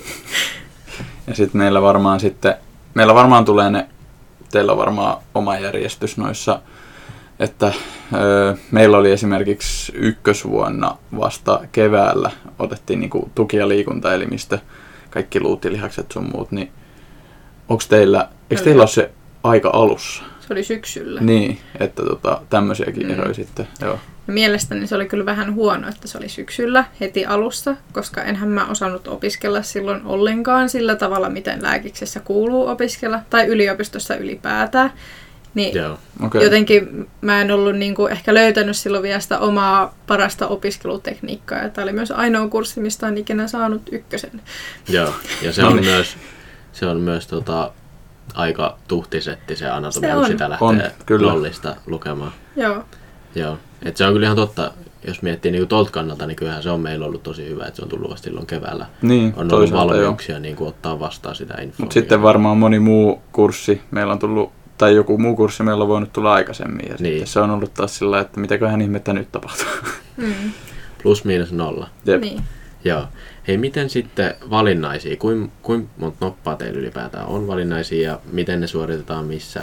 Ja sitten meillä varmaan sitten, meillä varmaan tulee ne, teillä on varmaan oma järjestys noissa, että öö, meillä oli esimerkiksi ykkösvuonna vasta keväällä, otettiin niinku tuki- ja liikuntaelimistö, kaikki luutilihakset sun muut, niin onko teillä, eikö teillä ole se aika alussa? Se oli syksyllä. Niin, että tota, tämmöisiäkin Mm. eroja sitten, joo. Ja mielestäni se oli kyllä vähän huono, että se oli syksyllä heti alussa, koska enhän mä osannut opiskella silloin ollenkaan sillä tavalla, miten lääkiksessä kuuluu opiskella, tai yliopistossa ylipäätään. Niin Joo. Okay. jotenkin mä en ollut niinku ehkä löytänyt silloin vielä sitä omaa parasta opiskelutekniikkaa. Ja tämä oli myös ainoa kurssi, mistä olen ikinä saanut ykkösen. Joo, ja se No on niin. myös, se on myös tota, aika tuhtisetti se anatomia, Se kun on. sitä lähtee On, kyllä. nollista lukemaan. Joo. Joo, et se on kyllä ihan totta, jos miettii niin tuolta kannalta, niin kyllähän se on meillä ollut tosi hyvä, että se on tullut vasta silloin keväällä. Niin, On ollut toisaalta joo. valmiuksia niin kuin ottaa vastaan sitä infoa. Mutta sitten varmaan moni muu kurssi meillä on tullut, tai joku muu kurssi meillä on voinut tulla aikaisemmin. Ja Niin. sitten se on ollut taas sillä, että mitäköhän ihmettä nyt tapahtuu. Mm. Plus miinus nolla. Jep. Niin. Joo. Hei, miten sitten valinnaisia? Kuin, kuin monta noppaa teillä ylipäätään on valinnaisia ja miten ne suoritetaan missä?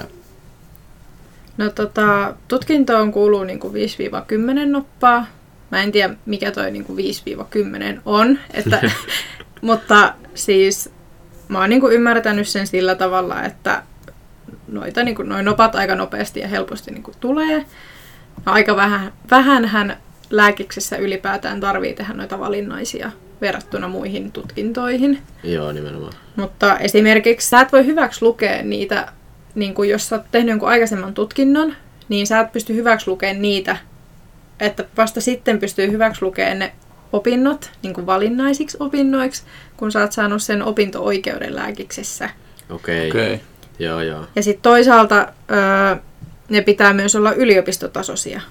No tota, tutkintoon kuuluu niinku viisi kymmenen noppaa. Mä en tiedä, mikä toi niinku viisi kymmenen on, että, mutta siis mä oon niinku ymmärtänyt sen sillä tavalla, että noita niinku, noin nopat aika nopeasti ja helposti niinku tulee. Aika vähän, vähänhän lääkiksessä ylipäätään tarvii tehdä noita valinnaisia verrattuna muihin tutkintoihin. Joo, nimenomaan. Mutta esimerkiksi sä et voi hyväksi lukea niitä, niin kuin jos sä oot tehnyt jonkun aikaisemman tutkinnon, niin sä et pysty hyväksi lukemaan niitä, että vasta sitten pystyy hyväksi lukemaan ne opinnot niin kuin valinnaisiksi opinnoiksi, kun sä oot saanut sen opinto-oikeuden lääkiksessä. Okei. Okei. Okay. Joo, joo. Ja sitten toisaalta öö, ne pitää myös olla yliopistotasoisia.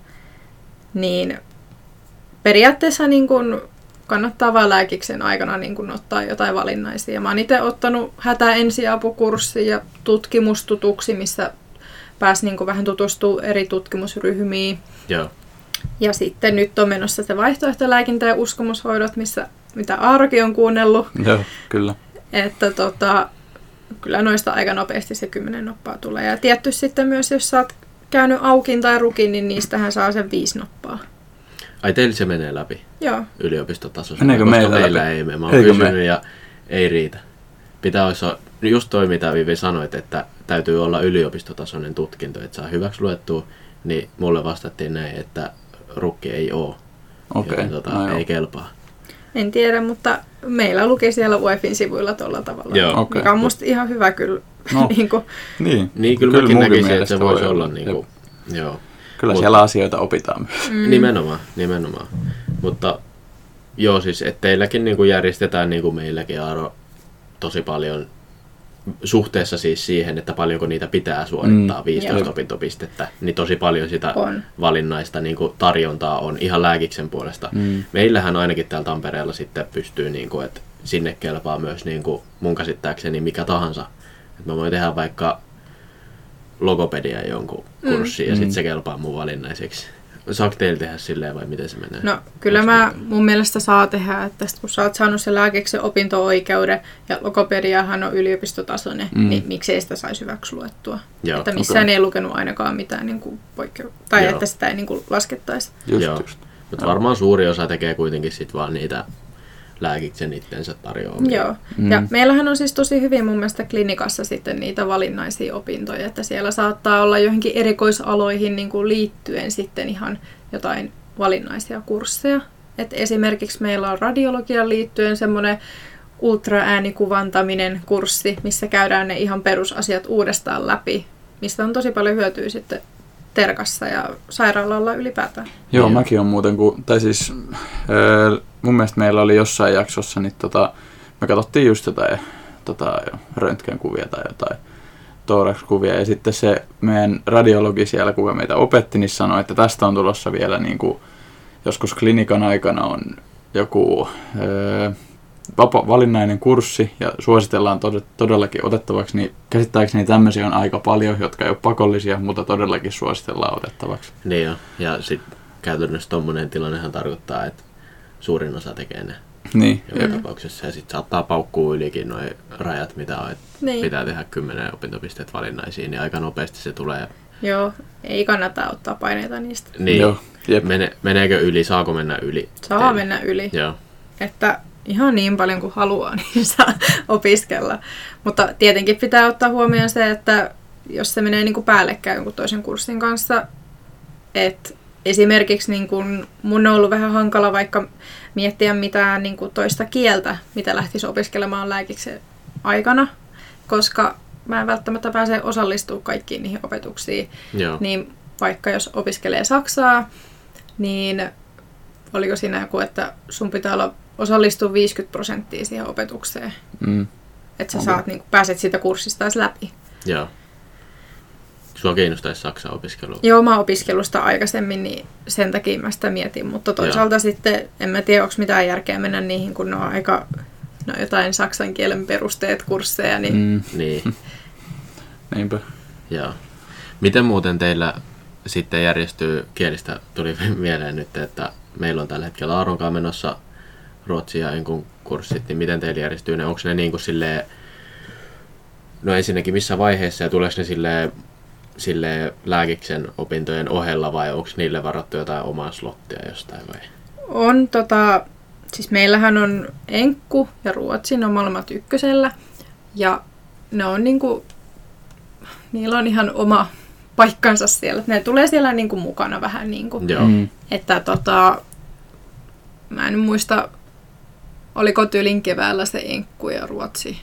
Niin periaatteessa niin kun kannattaa vaan lääkiksen aikana niin kun ottaa jotain valinnaisia. Mä oon itse ottanut hätäensiapukurssi ja tutkimustutuksi, missä pääsi niin kun vähän tutustumaan eri tutkimusryhmiin. Joo. Ja sitten nyt on menossa se vaihtoehtolääkintä ja uskomushoidot, missä, mitä Aarokin on kuunnellut. Joo, kyllä. Että tota, kyllä noista aika nopeasti se kymmenen noppaa tulee. Ja tietty sitten myös, jos sä oot käynyt aukin tai rukin, niin niistähän saa sen viisi noppaa. Ai teillä se menee läpi Joo. yliopistotasossa? Meneekö koska meillä meillä läpi? ei mene. Mä oon Eikö kysynyt me? ja ei riitä. Pitää olla, just toi mitä Vivi sanoit, että täytyy olla yliopistotasoinen tutkinto, että saa hyväksi luettua, niin mulle vastattiin näin, että rukki ei oo. Okei, joten tota, no joo. ei kelpaa. En tiedä, mutta meillä luki siellä U E F in sivuilla tuolla tavalla, Joo. Okei. mikä on musta ihan hyvä kyllä. No. niin kuin, Niin, Niin kyllä, kyllä mäkin munkin näkisin, että mielestä se voisi voi olla. olla. Niin kuin, joo. Kyllä Mut- siellä asioita opitaan myös. mm, Nimenomaan, nimenomaan. Mutta joo, siis että teilläkin niin kuin järjestetään niin kuin meilläkin Aaro tosi paljon suhteessa siis siihen, että paljonko niitä pitää suorittaa, Mm, viisitoista joo. opintopistettä, niin tosi paljon sitä On. valinnaista niin kuin tarjontaa on ihan lääkiksen puolesta. Mm. Meillähän ainakin täällä Tampereella sitten pystyy, niin kuin, että sinne kelpaa myös niin kuin mun käsittääkseni mikä tahansa. Että mä voin tehdä vaikka logopedia jonkun kurssin mm. ja sitten se kelpaa mun valinnaiseksi. Saako teillä tehdä silleen vai miten se menee? No kyllä mä mun mielestä saa tehdä, että kun sä oot saanut sen lääkiksen opinto-oikeuden ja logopediahan on yliopistotasoinen, Mm. niin miksei sitä saisi hyväksi luettua. Joo, Että missään okei. ei lukenut ainakaan mitään niin kuin poikkeu- tai Joo. että sitä ei niin kuin laskettaisi. Just, Joo. just. Mutta varmaan suuri osa tekee kuitenkin sit vaan niitä lääkiksen itsensä tarjoamia. Joo. Mm. Ja meillähän on siis tosi hyvin mun mielestä klinikassa sitten niitä valinnaisia opintoja, että siellä saattaa olla johonkin erikoisaloihin niin kuin liittyen sitten ihan jotain valinnaisia kursseja. Et esimerkiksi meillä on radiologian liittyen semmoinen ultraäänikuvantaminen kurssi, missä käydään ne ihan perusasiat uudestaan läpi, mistä on tosi paljon hyötyä sitten terkassa ja sairaalalla ylipäätään. Joo, Niin. mäkin on muuten, kun, tai siis öö, mun mielestä meillä oli jossain jaksossa, niin tota, me katsottiin just jotain tota, röntgenkuvia tai jotain thorax-kuvia, ja sitten se meidän radiologi siellä, kuka meitä opetti, niin sanoi, että tästä on tulossa vielä niin kuin, joskus klinikan aikana on joku öö, vapa, valinnainen kurssi, ja suositellaan tod- todellakin otettavaksi, niin käsittääkseni tämmöisiä on aika paljon, jotka ei ole pakollisia, mutta todellakin suositellaan otettavaksi. Niin jo. Ja sitten käytännössä tommonen tilannehan tarkoittaa, että suurin osa tekee ne Niin, joka Mm. tapauksessa. Ja sitten saattaa paukkua ylikin nuo rajat, mitä on, että Niin. pitää tehdä kymmenen opintopisteet valinnaisiin, niin aika nopeasti se tulee. Joo, ei kannata ottaa paineita niistä. Niin, Joo, jep. Mene, meneekö yli, saako mennä yli? Saa teille? mennä yli. Joo. Että ihan niin paljon kuin haluaa, niin saa opiskella. Mutta tietenkin pitää ottaa huomioon se, että jos se menee niin kuin päällekkäin jonkun toisen kurssin kanssa, että esimerkiksi niin kuin mun on ollut vähän hankala vaikka miettiä mitään niin kuin toista kieltä, mitä lähtisi opiskelemaan lääkiksen aikana, koska mä en välttämättä pääse osallistumaan kaikkiin niihin opetuksiin. Joo. Niin vaikka jos opiskelee saksaa, niin oliko siinä joku, että sun pitää olla osallistua viisikymmentä prosenttia siihen opetukseen, Mm. että sä Onko? saat, niin pääset siitä kurssista edes läpi. Joo. Sua kiinnostaisi Saksan opiskelu? Joo, mä oon opiskellut sitä aikaisemmin, niin sen takia mä sitä mietin, mutta toisaalta Joo. sitten en mä tiedä, onko mitään järkeä mennä niihin, kun ne on aika no, jotain saksan kielen perusteet kursseja, niin Mm. Niin. Niinpä. Joo. Miten muuten teillä sitten järjestyy, kielistä tuli mieleen nyt, että meillä on tällä hetkellä Aaronkaan menossa Ruotsin ja Enkun kurssit, niin miten teillä järjestyy ne? Onko ne niin kuin silleen, no ensinnäkin missä vaiheessa ja tuleeko ne silleen, silleen lääkiksen opintojen ohella vai onko niille varattu jotain omaa slottia jostain vai? on tota, siis meillähän on Enkku ja Ruotsi, ne on molemmat ykkösellä, ja ne on niinku, niillä on ihan oma paikkansa siellä. Ne tulee siellä niinku mukana vähän niinku. Joo. Mm. Että tota, mä en muista, oliko tyylin keväällä se Enkku ja Ruotsi.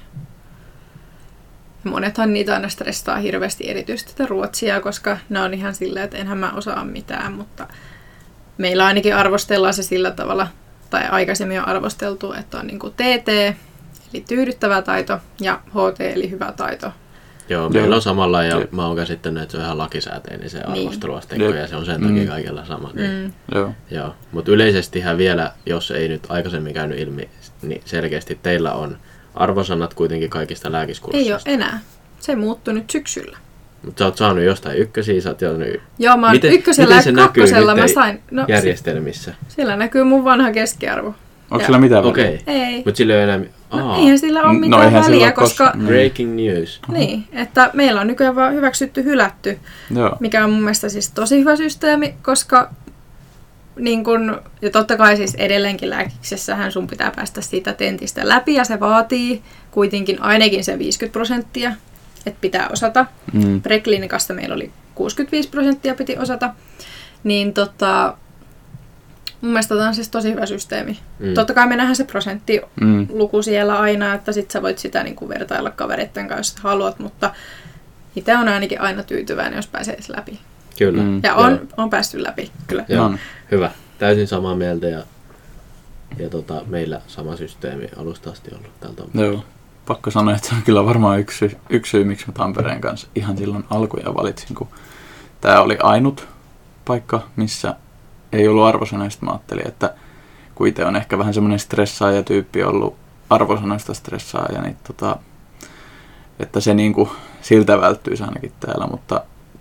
Monethan niitä aina stressaa hirveästi erityisesti tätä Ruotsia, koska ne on ihan silleen, että enhän mä osaa mitään, mutta meillä ainakin arvostellaan se sillä tavalla, tai aikaisemmin on arvosteltu, että on niinku T T, eli tyydyttävä taito, ja H T, eli hyvä taito. Joo, meillä Joo. on samalla ja Jep. mä oon käsittänyt, että se on ihan lakisääteinen se Niin. arvosteluasteikko Jep. ja se on sen takia Mm. kaikilla sama. Niin. Mm. Joo. Joo, mutta yleisestihän vielä, jos ei nyt aikaisemmin käynyt ilmi, niin selkeästi teillä on arvosanat kuitenkin kaikista lääkiskursseista. Ei ole enää. Se muuttui nyt syksyllä. Mutta sä oot saanut jostain ykkösiä, sä oot saanut Joo, mä oon Miten- ykkösellä miten ja se näkyy kakkosella nyt mä ei- sain. No, järjestelmissä. siellä näkyy mun vanha keskiarvo. Onko Ja- sillä mitään Okei, väliä? okay. Ei. mutta sillä ei ole enää... No, Aa, eihän sillä ole No, mitään eihän sillä väliä, ole koska... kos- breaking news. Niin, että meillä on nykyään vaan hyväksytty hylätty, Joo. mikä on mun mielestä siis tosi hyvä systeemi, koska niin kun, ja totta kai siis edelleenkin lääkiksessähän sun pitää päästä siitä tentistä läpi ja se vaatii kuitenkin ainakin se viisikymmentä prosenttia, että pitää osata. Mm. Preklinikassa meillä oli kuusikymmentäviisi prosenttia piti osata, niin tota, mun mielestä tämä on siis tosi hyvä systeemi. Mm. Totta kai me nähdään se prosenttiluku mm. siellä aina, että sit sä voit sitä niin kuin vertailla kavereitten kanssa, jos haluat, mutta itse on ainakin aina tyytyväinen, jos pääsee läpi. Kyllä. Mm. Ja on, on päästy läpi, kyllä. Joo. No. Hyvä. Täysin samaa mieltä ja, ja tota, meillä sama systeemi alusta asti ollut tältä on. Joo. Pakko sanoa, että se on kyllä varmaan yksi, yksi syy, miksi mä Tampereen kanssa ihan silloin alkuja valitsin, kun tää oli ainut paikka, missä ei ollut arvosanoista. Mä ajattelin, että kun itse on ehkä vähän semmoinen stressaajatyyppi ollut arvosanoista stressaaja, niin tota, että se niinku siltä välttyisi ainakin täällä, mutta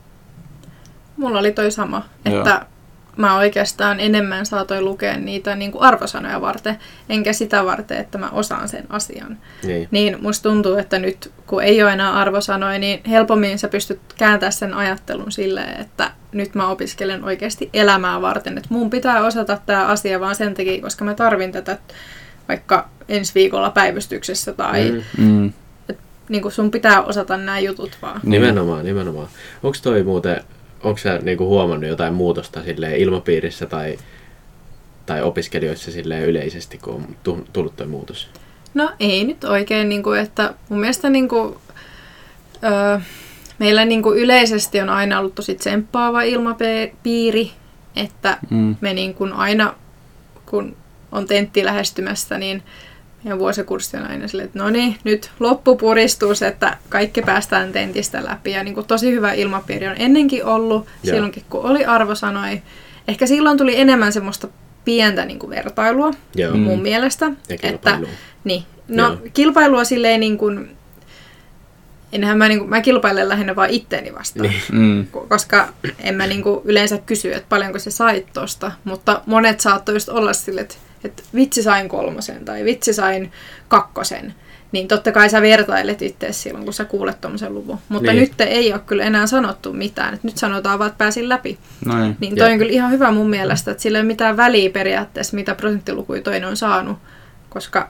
mulla oli toi sama, että joo. Mä oikeastaan enemmän saatoin lukea niitä niin kuin arvosanoja varten, enkä sitä varten, että mä osaan sen asian. Niin. Niin musta tuntuu, että nyt kun ei ole enää arvosanoja, niin helpommin sä pystyt kääntämään sen ajattelun silleen, että nyt mä opiskelen oikeasti elämää varten. Että mun pitää osata tämä asia vaan sen takia, koska mä tarvin tätä vaikka ensi viikolla päivystyksessä tai mm. että niin kuin sun pitää osata nämä jutut vaan. Nimenomaan, nimenomaan. Onko toi muuten... Onko sä niinku huomannut jotain muutosta silleen ilmapiirissä tai, tai opiskelijoissa silleen yleisesti, kun on tullut tuo muutos? No ei nyt oikein, niin kuin, että mun mielestä niin kuin, öö, meillä niin kuin yleisesti on aina ollut tosi tsemppaava ilmapiiri, että mm. me niin kuin aina, kun on tentti lähestymässä, niin meidän vuosikurssi on aina silleen, että no niin, nyt loppupuristus, että kaikki päästään tentistä läpi. Ja niin kuin tosi hyvä ilmapiiri on ennenkin ollut, yeah. silloinkin kun oli arvosanoi. Ehkä silloin tuli enemmän semmoista pientä niin kuin vertailua yeah. mun mm. mielestä. Ja kilpailua. Että, niin, no yeah. kilpailua silleen niin kuin, enhän mä, niin kuin, mä kilpailen lähinnä vaan itteeni vastaan. Mm. Koska en mä niin kuin yleensä kysy, että paljonko se sait tosta. Mutta monet saattoi just olla silleen, että että vitsi sain kolmosen tai vitsi sain kakkosen, niin totta kai sä vertailet itse silloin, kun sä kuulet tommosen luvun. Mutta niin. Nyt ei ole kyllä enää sanottu mitään. Että nyt sanotaan vaan, että pääsin läpi. Noin. Niin toi on kyllä ihan hyvä mun mielestä, että sillä ei ole mitään väliä periaatteessa, mitä prosenttilukuja toinen on saanut, koska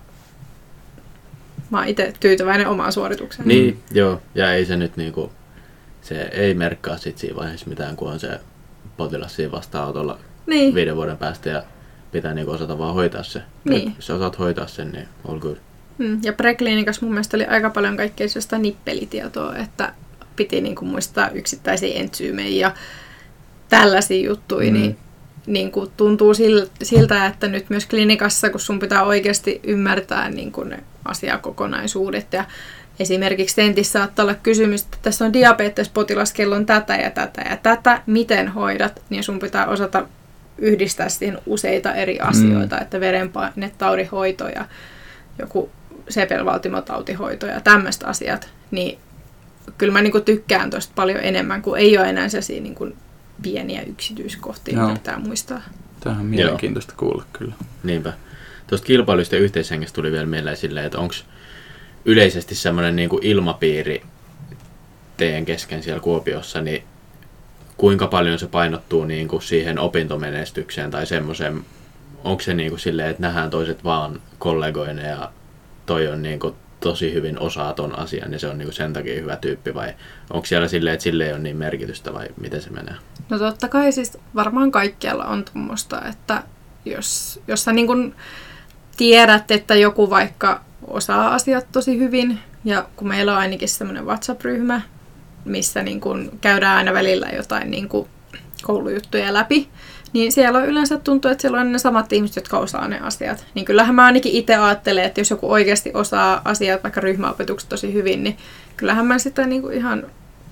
mä oon itse tyytyväinen omaan suoritukseen. Niin, mm. joo. Ja ei se nyt niinku, se ei merkkaa sit siinä vaiheessa mitään, kun on se potilas siinä vastaanotolla niin. viiden vuoden päästä ja pitää niinku osata vaan hoitaa se. Niin. Jos sä osaat hoitaa sen, niin all good. Mm. Ja prekliinikas mun mielestä oli aika paljon kaikkea sellaista nippelitietoa, että piti niinku muistaa yksittäisiä entsyymejä ja tällaisia juttuja, mm. niin niinku tuntuu siltä, että nyt myös klinikassa, kun sun pitää oikeasti ymmärtää niinku ne asiakokonaisuudet ja esimerkiksi tentissä saattaa olla kysymys, että tässä on diabetespotilas, kello on tätä ja tätä ja tätä, miten hoidat, niin sun pitää osata yhdistää siihen useita eri asioita, mm. että verenpainetautihoito ja joku sepelvaltimotautihoito ja tämmöiset asiat, niin kyllä mä niinku tykkään tuosta paljon enemmän, kun ei ole enää sellaisia niinku pieniä yksityiskohtia, mitä pitää muistaa. Tämähän on mielenkiintoista kuulla kyllä. Niinpä. Tuosta kilpailusta ja yhteishengestä tuli vielä mieleen silleen, että onko yleisesti semmoinen niinku ilmapiiri teidän kesken siellä Kuopiossa, niin kuinka paljon se painottuu niinku siihen opintomenestykseen tai semmoiseen, onko se niinku silleen, että nähdään toiset vaan kollegoina ja toi on niinku tosi hyvin osaa ton asian ja se on niinku sen takia hyvä tyyppi vai onko siellä silleen, että sille ei ole niin merkitystä vai miten se menee? No totta kai siis varmaan kaikkialla on tuommoista, että jos, jos sä niinku tiedät, että joku vaikka osaa asiat tosi hyvin ja kun meillä on ainakin semmoinen WhatsApp-ryhmä, missä niin kun käydään aina välillä jotain niin kun koulujuttuja läpi, niin siellä on yleensä tuntuu, että siellä on ne samat ihmiset, jotka osaa ne asiat. Niin kyllähän mä ainakin itse ajattelen, että jos joku oikeasti osaa asiat, vaikka ryhmäopetukset tosi hyvin, niin kyllähän mä sitä niin kuin ihan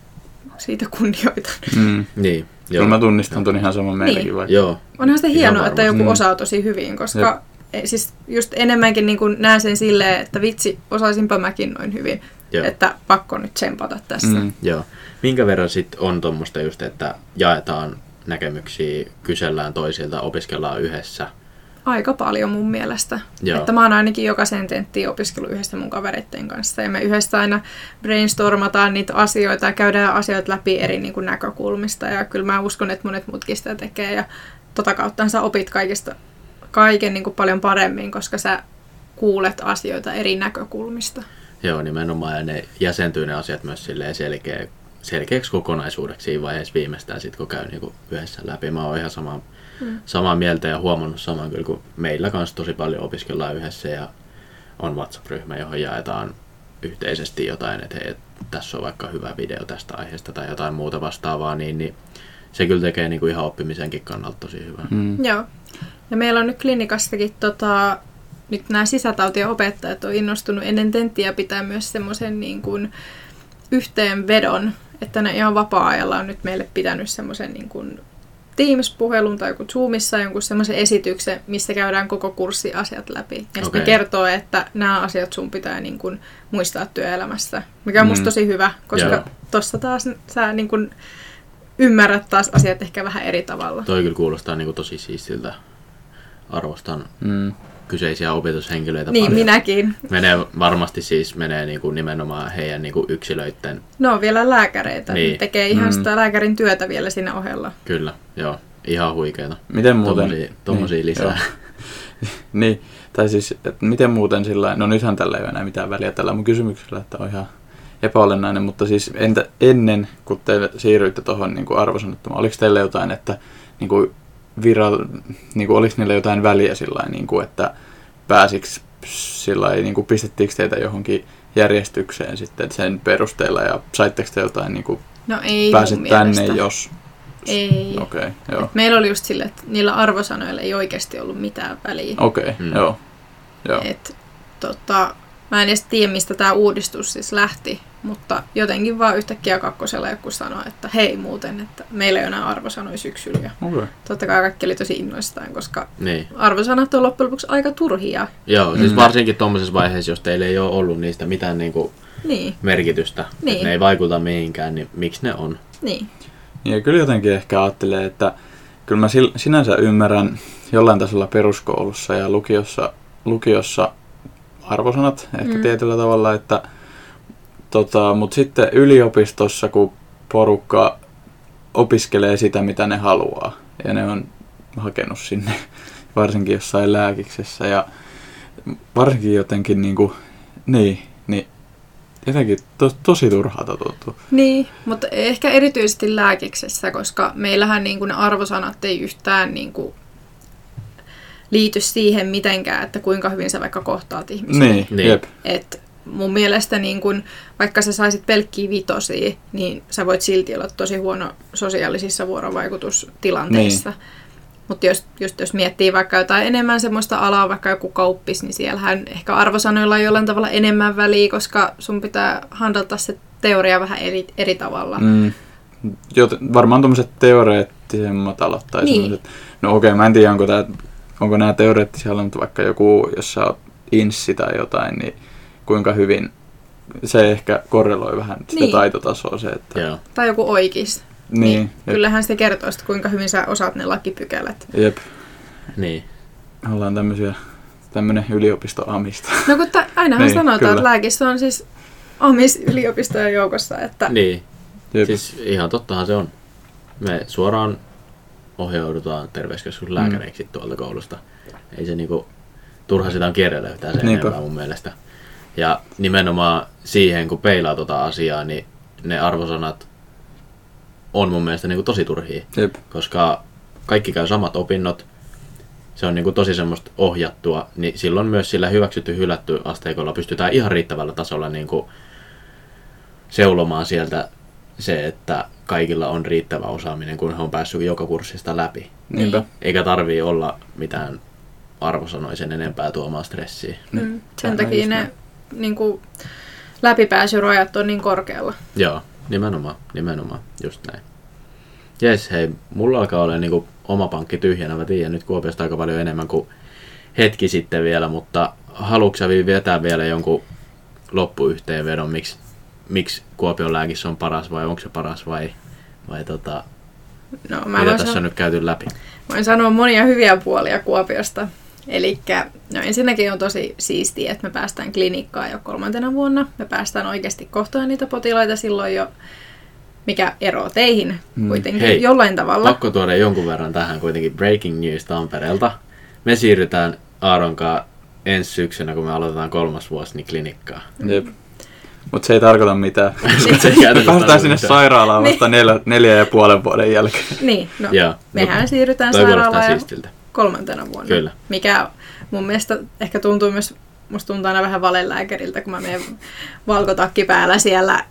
siitä kunnioitan. Mm. Niin, joo. Kyllä mä tunnistan ton ihan saman meilläkin niin. vaikka. Joo. Onhan se hienoa, että joku mm. osaa tosi hyvin, koska mm. siis just enemmänkin niin kuin näen sen silleen, että vitsi, osaisinpa mäkin noin hyvin. Joo. Että pakko nyt tsempata tässä. Mm, joo. Minkä verran sitten on tuommoista just, että jaetaan näkemyksiä, kysellään toisilta, opiskellaan yhdessä? Aika paljon mun mielestä. Joo. Että mä oon ainakin jokaisen tenttiin opiskellut yhdessä mun kavereiden kanssa. Ja me yhdessä aina brainstormataan niitä asioita ja käydään asioita läpi eri niin kuin näkökulmista. Ja kyllä mä uskon, että monet muutkin sitä tekee. Ja tota kautta sä opit kaikista, kaiken niin kuin paljon paremmin, koska sä kuulet asioita eri näkökulmista. Joo, nimenomaan. Ja ne jäsentyy ne asiat myös silleen selkeä, selkeäksi kokonaisuudeksi siinä vaiheessa viimeistään, sit, kun käy niinku yhdessä läpi. Mä oon ihan sama, mm. samaa mieltä ja huomannut saman kyllä, kun meillä kanssa tosi paljon opiskellaan yhdessä ja on WhatsApp-ryhmä, johon jaetaan yhteisesti jotain, että hei, tässä on vaikka hyvä video tästä aiheesta tai jotain muuta vastaavaa, niin, niin se kyllä tekee niinku ihan oppimisenkin kannalta tosi hyvää. Mm. Joo. Ja meillä on nyt klinikastakin tota, nyt nämä sisätautien opettajat on innostunut ennen tenttiä pitää myös semmoisen niin kuin yhteenvedon, että ne ihan vapaa-ajalla on nyt meille pitänyt semmoisen niin kuin Teams-puhelun tai joku Zoomissa jonkun semmoisen esityksen, missä käydään koko kurssi asiat läpi. Ja okay. sitten kertoo, että nämä asiat sun pitää niin kuin muistaa työelämässä, mikä on mm. musta tosi hyvä, koska tuossa taas sä niin kuin ymmärrät taas asiat ehkä vähän eri tavalla. Toi kyllä kuulostaa niin kuin tosi siistiltä. Arvostan mm. kyseisiä opetushenkilöitä niin, paljon. Minäkin. Menee varmasti siis menee niin kuin nimenomaan heidän niin kuin yksilöiden. No vielä lääkäreitä. Niin. Tekee ihan mm. sitä lääkärin työtä vielä siinä ohella. Kyllä, joo. Ihan huikeeta. Miten muuten? Tommosia, tommosia niin, lisää. niin, tai siis, että miten muuten sillä, no nythän tällä ei ole enää mitään väliä tällä mun kysymyksellä, että on ihan epäolennainen, mutta siis entä ennen, kun te siirryitte tuohon niin arvosanattomaan, oliko teillä jotain, että niin kuin viral, niin kuin, oliko niillä jotain väliä sillä niin kuin, että pääsikö sillä niin kuin, pistettiinkö teitä johonkin järjestykseen sitten sen perusteella ja saitteko te jotain, niin kuin, no ei pääsit tänne, jos... Ei. Okay, joo. Meillä oli just sille, että niillä arvosanoilla ei oikeasti ollut mitään väliä. Okei, okay, mm. joo. joo. Et, tota, mä en edes tiedä, mistä tämä uudistus siis lähti, mutta jotenkin vaan yhtäkkiä kakkosella joku sanoi, että hei muuten, että meillä ei ole enää arvosanoja syksyllä. Okay. Totta kai kaikki oli tosi innoistaan, koska niin. Arvosanat on loppujen lopuksi aika turhia. Joo, siis mm. varsinkin tuommoisessa vaiheessa, jos teillä ei ole ollut niistä mitään niinku niin. merkitystä, niin. että ne ei vaikuta mihinkään, niin miksi ne on? Niin. Ja kyllä jotenkin ehkä ajattelee, että kyllä mä sinänsä ymmärrän jollain tasolla peruskoulussa ja lukiossa, lukiossa arvosanat ehkä mm. tietyllä tavalla, että tota, mutta sitten yliopistossa, kun porukka opiskelee sitä, mitä ne haluaa, ja ne on hakenut sinne, varsinkin jossain lääkiksessä, ja varsinkin jotenkin niinku, niin, niin jotenkin to, tosi turhaa tuntuu. Niin, mutta ehkä erityisesti lääkiksessä, koska meillähän niin kuin ne arvosanat ei yhtään niin kuin liity siihen mitenkään, että kuinka hyvin sä vaikka kohtaat ihmisiä. Niin, niin. Et mun mielestä niin kun, vaikka sä saisit pelkkiä vitosia, niin sä voit silti olla tosi huono sosiaalisissa vuorovaikutustilanteissa. Niin. Mutta jos, just jos miettii vaikka jotain enemmän semmoista alaa, vaikka joku kauppis, niin siellähän ehkä arvosanoilla on jollain tavalla enemmän väliä, koska sun pitää handlata se teoria vähän eri, eri tavalla. Mm. Jot, varmaan tommoset teoreettisemmat alat tai niin. semmoiset. No okei, okay, mä en tiedä, onko, tää, onko nämä teoreettisia, mutta vaikka joku, jos sä oot inssi tai jotain, niin kuinka hyvin se ehkä korreloi vähän sitä niin. taitotasoa. Se, että... Joo. Tai joku oikis. Niin, niin. Kyllähän se kertoo sitä, kuinka hyvin sä osaat ne lakipykälät. Jep. Niin. Ollaan tämmöisiä, tämmönen yliopisto-amista. No kun ta- ainahan niin, sanotaan, kyllä. että lääkistö on siis amis yliopistojen joukossa. Että... Niin. Jep. Siis ihan tottahan se on. Me suoraan ohjaudutaan terveyskeskuslääkäreiksi mm. tuolta koulusta. Ei se niinku, turha sitä on kierrellä yhtään sen Niinpä. enempää mun mielestä. Ja nimenomaan siihen, kun peilaa tota asiaa, niin ne arvosanat on mun mielestä niinku tosi turhia. Jep. Koska kaikki käy samat opinnot, se on niinku tosi semmoista ohjattua, niin silloin myös sillä hyväksytty hylätty asteikolla pystytään ihan riittävällä tasolla niinku seulomaan sieltä se, että kaikilla on riittävä osaaminen, kun he on päässyt joka kurssista läpi. Niinpä. Eikä tarvii olla mitään arvosanoisen enempää tuomaan stressiä. Mm. Sen takia ne niinku, läpipääsyrajat on niin korkealla. Joo, nimenomaan, nimenomaan, just näin. Jes, hei, mulla alkaa olla niinku oma pankki tyhjänä, mä tiedän nyt Kuopiosta aika paljon enemmän kuin hetki sitten vielä, mutta haluatko sä vetää vielä jonkun loppuyhteenvedon, miksi, miksi Kuopion lääkissä on paras vai onko se paras vai, vai tota, no, mä mitä tässä san... on nyt käyty läpi? Voin sanoa monia hyviä puolia Kuopiosta. Elikkä, no ensinnäkin on tosi siistiä, että me päästään klinikkaan jo kolmantena vuonna. Me päästään oikeasti kohtaan niitä potilaita silloin jo, mikä ero teihin kuitenkin Hei, jollain tavalla. Pakko tuoda jonkun verran tähän kuitenkin breaking news Tampereelta. Me siirrytään Aaronkaan ensi syksynä, kun me aloitetaan kolmas vuosi, niin klinikkaan. Jep. Mutta se ei tarkoita mitään. Se ei käytännössä Päästään sinne mitään. sairaalaan vasta Niin. neljä, neljä ja puolen vuoden jälkeen. Niin, no Joo. mehän siirrytään Toi kuulostaa sairaalaan jo siistiltä. kolmantena vuonna. Kyllä. Mikä mun mielestä ehkä tuntuu myös, musta tuntuu aina vähän valelääkäriltä, kun mä menen valkotakki päällä siellä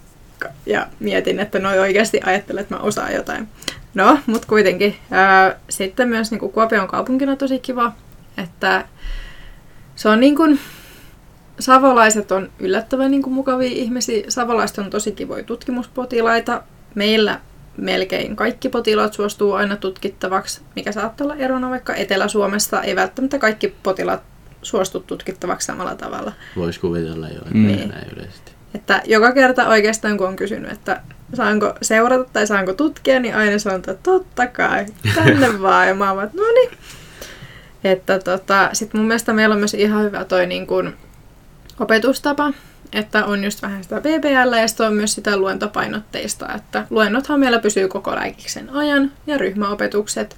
ja mietin, että noi oikeasti ajattelee, että mä osaan jotain. No, mutta kuitenkin. Ää, sitten myös niin kuin Kuopio on kaupunkina tosi kiva, että se on niin kuin, savolaiset on yllättävän niin kuin mukavia ihmisiä. Savolaiset on tosi kivoja tutkimuspotilaita. Meillä melkein kaikki potilaat suostuu aina tutkittavaksi, mikä saattaa olla erona vaikka Etelä-Suomessa. Ei välttämättä kaikki potilaat suostu tutkittavaksi samalla tavalla. Voisi kuvitella jo, että Mm. niin. näin yleisesti. Että joka kerta oikeastaan kun on kysynyt, että saanko seurata tai saanko tutkia, niin aina sanotaan, että totta kai, tänne vaan. Ja mä oon vaan, no niin. Että tota, sit mun mielestä meillä on myös ihan hyvä toi niin kun opetustapa, että on just vähän sitä B B L ja sitten on myös sitä luentopainotteista, että luennothan meillä pysyy koko lääkiksen ajan ja ryhmäopetukset,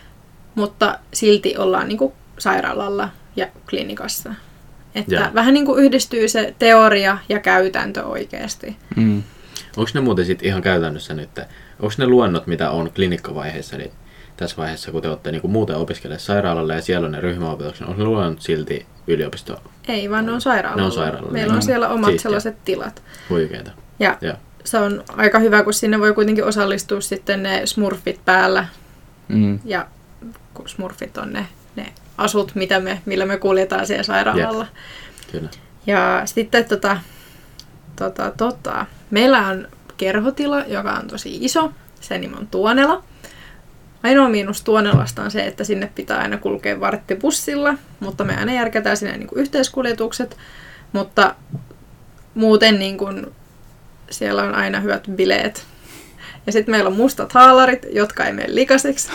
mutta silti ollaan niin kuin sairaalalla ja klinikassa. Että Joo. vähän niin kuin yhdistyy se teoria ja käytäntö oikeasti. Mm. Onko ne muuten sitten ihan käytännössä nyt, onko ne luennot, mitä on klinikkavaiheessa, niin tässä vaiheessa, kun te olette niin muuten opiskelemaan sairaalalle ja siellä on ne ryhmäopetukset, onko ne luennot silti yliopisto Ei, vaan ne on sairaalalla. Ne on sairaalalla, Meillä niin. on siellä omat Siistiä. sellaiset tilat. huikeita? Ja Joo. se on aika hyvä, kun sinne voi kuitenkin osallistua sitten ne smurfit päällä. Mm. Ja kun smurfit on ne, ne asut, mitä me, millä me kuljetaan siellä sairaalalla. Kyllä. Ja sitten tota, tota, tota, meillä on kerhotila, joka on tosi iso. Sen nimi on Tuonela. Ainoa miinus Tuonelasta on se, että sinne pitää aina kulkea varttibussilla, mutta me aina järkätään sinne niin kuin yhteiskuljetukset. Mutta muuten niin kuin, siellä on aina hyvät bileet. Ja sitten meillä on mustat haalarit, jotka ei mene likaiseksi.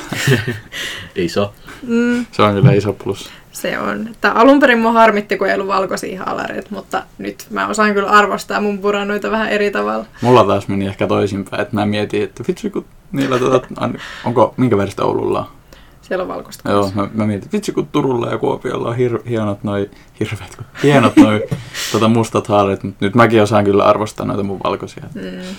Iso. Mm, Se on kyllä iso plus. se on. Että alun perin mua harmitti, kun ei ollut valkoisia haalareita, mutta nyt mä osaan kyllä arvostaa mun puranoita vähän eri tavalla. Mulla taas meni ehkä toisinpäin, että mä mietin, että vitsi kun niillä tota, onko, minkä väristä Oululla on? Siellä on valkoista. Joo, mä, mä mietin, vitsi kun Turulla ja Kuopiolla on hir, hienot noi, hirveät, kun, hienot noi tota mustat haalarit, mutta nyt mäkin osaan kyllä arvostaa noita mun valkoisia. Mm.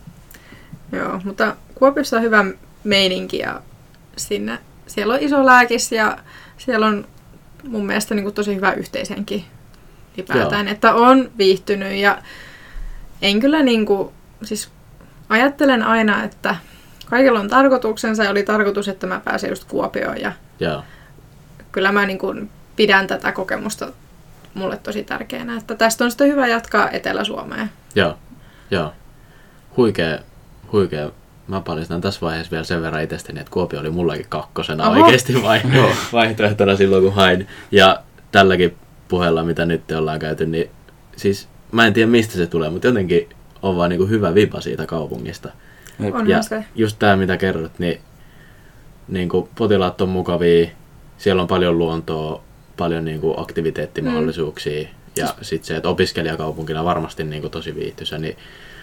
Joo, mutta Kuopiossa on hyvä meininki ja sinne, siellä on iso lääkis ja siellä on mun mielestä niin kuin tosi hyvä yhteishenki ylipäätään, Joo. että on viihtynyt ja en kyllä niin kuin, siis ajattelen aina, että kaikilla on tarkoituksensa ja oli tarkoitus, että mä pääsen just Kuopioon ja Joo. kyllä mä niin kuin pidän tätä kokemusta mulle tosi tärkeänä, että tästä on sitten hyvä jatkaa Etelä-Suomeen. Joo. Joo. Huikea, huikea. Mä paljastan tässä vaiheessa vielä sen verran itsestäni, että Kuopio oli mullakin kakkosena Oho. oikeasti vai, vaihtoehtona silloin, kun hain. Ja tälläkin puheella, mitä nyt ollaan käyty, niin siis mä en tiedä mistä se tulee, mutta jotenkin on vaan niinku hyvä vipa siitä kaupungista. Onhan Ja se. just tää, mitä kerrot, niin, niin kuin potilaat on mukavia, siellä on paljon luontoa, paljon niin kuin aktiviteettimahdollisuuksia. Mm. Ja sitten se, että opiskelijakaupunkina varmasti niin kuin tosi viihtyisä, niin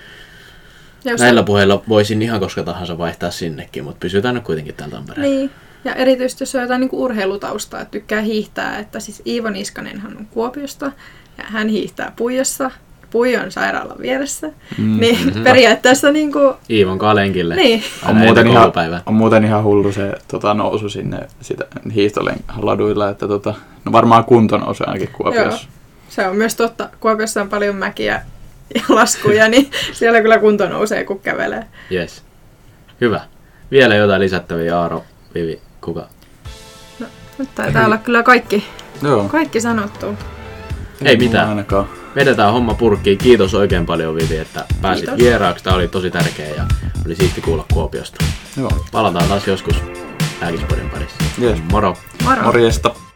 Jos näillä on- puheilla voisin ihan koska tahansa vaihtaa sinnekin, mutta pysytään nyt kuitenkin täällä Tampereella. Niin, ja erityisesti jos on jotain niin kuin urheilutaustaa, että tykkää hiihtää, että siis Iivo Niskanenhan on Kuopiosta ja hän hiihtää Puijossa. Puijo on sairaalan vieressä, Mm. niin Mhm. periaatteessa niin kuin, Iivon kalenkille. niin, On Aina muuten, ennen ihan, koulupäivää. on muuten ihan hullu se tota, nousu sinne sitä hiihtoladuilla, että tota, no varmaan kunto nousee ainakin Kuopiossa. se on myös totta. Kuopiossa on paljon mäkiä ja laskuja, niin siellä kyllä kunto nousee, kun kävelee. Yes. Hyvä. Vielä jotain lisättäviä, Aaro, Vivi, kuka? Nyt taitaa olla kyllä kaikki, Joo. kaikki sanottu. Ei mulla mitään. Ainakaan. Vedetään homma purkkiin. Kiitos oikein paljon, Vivi, että pääsit Kiitos. vieraaksi. Tämä oli tosi tärkeä ja oli siisti kuulla Kuopiosta. Joo. Palataan taas joskus Lääkispodin parissa. Yes. Moro! Moro! Morjesta.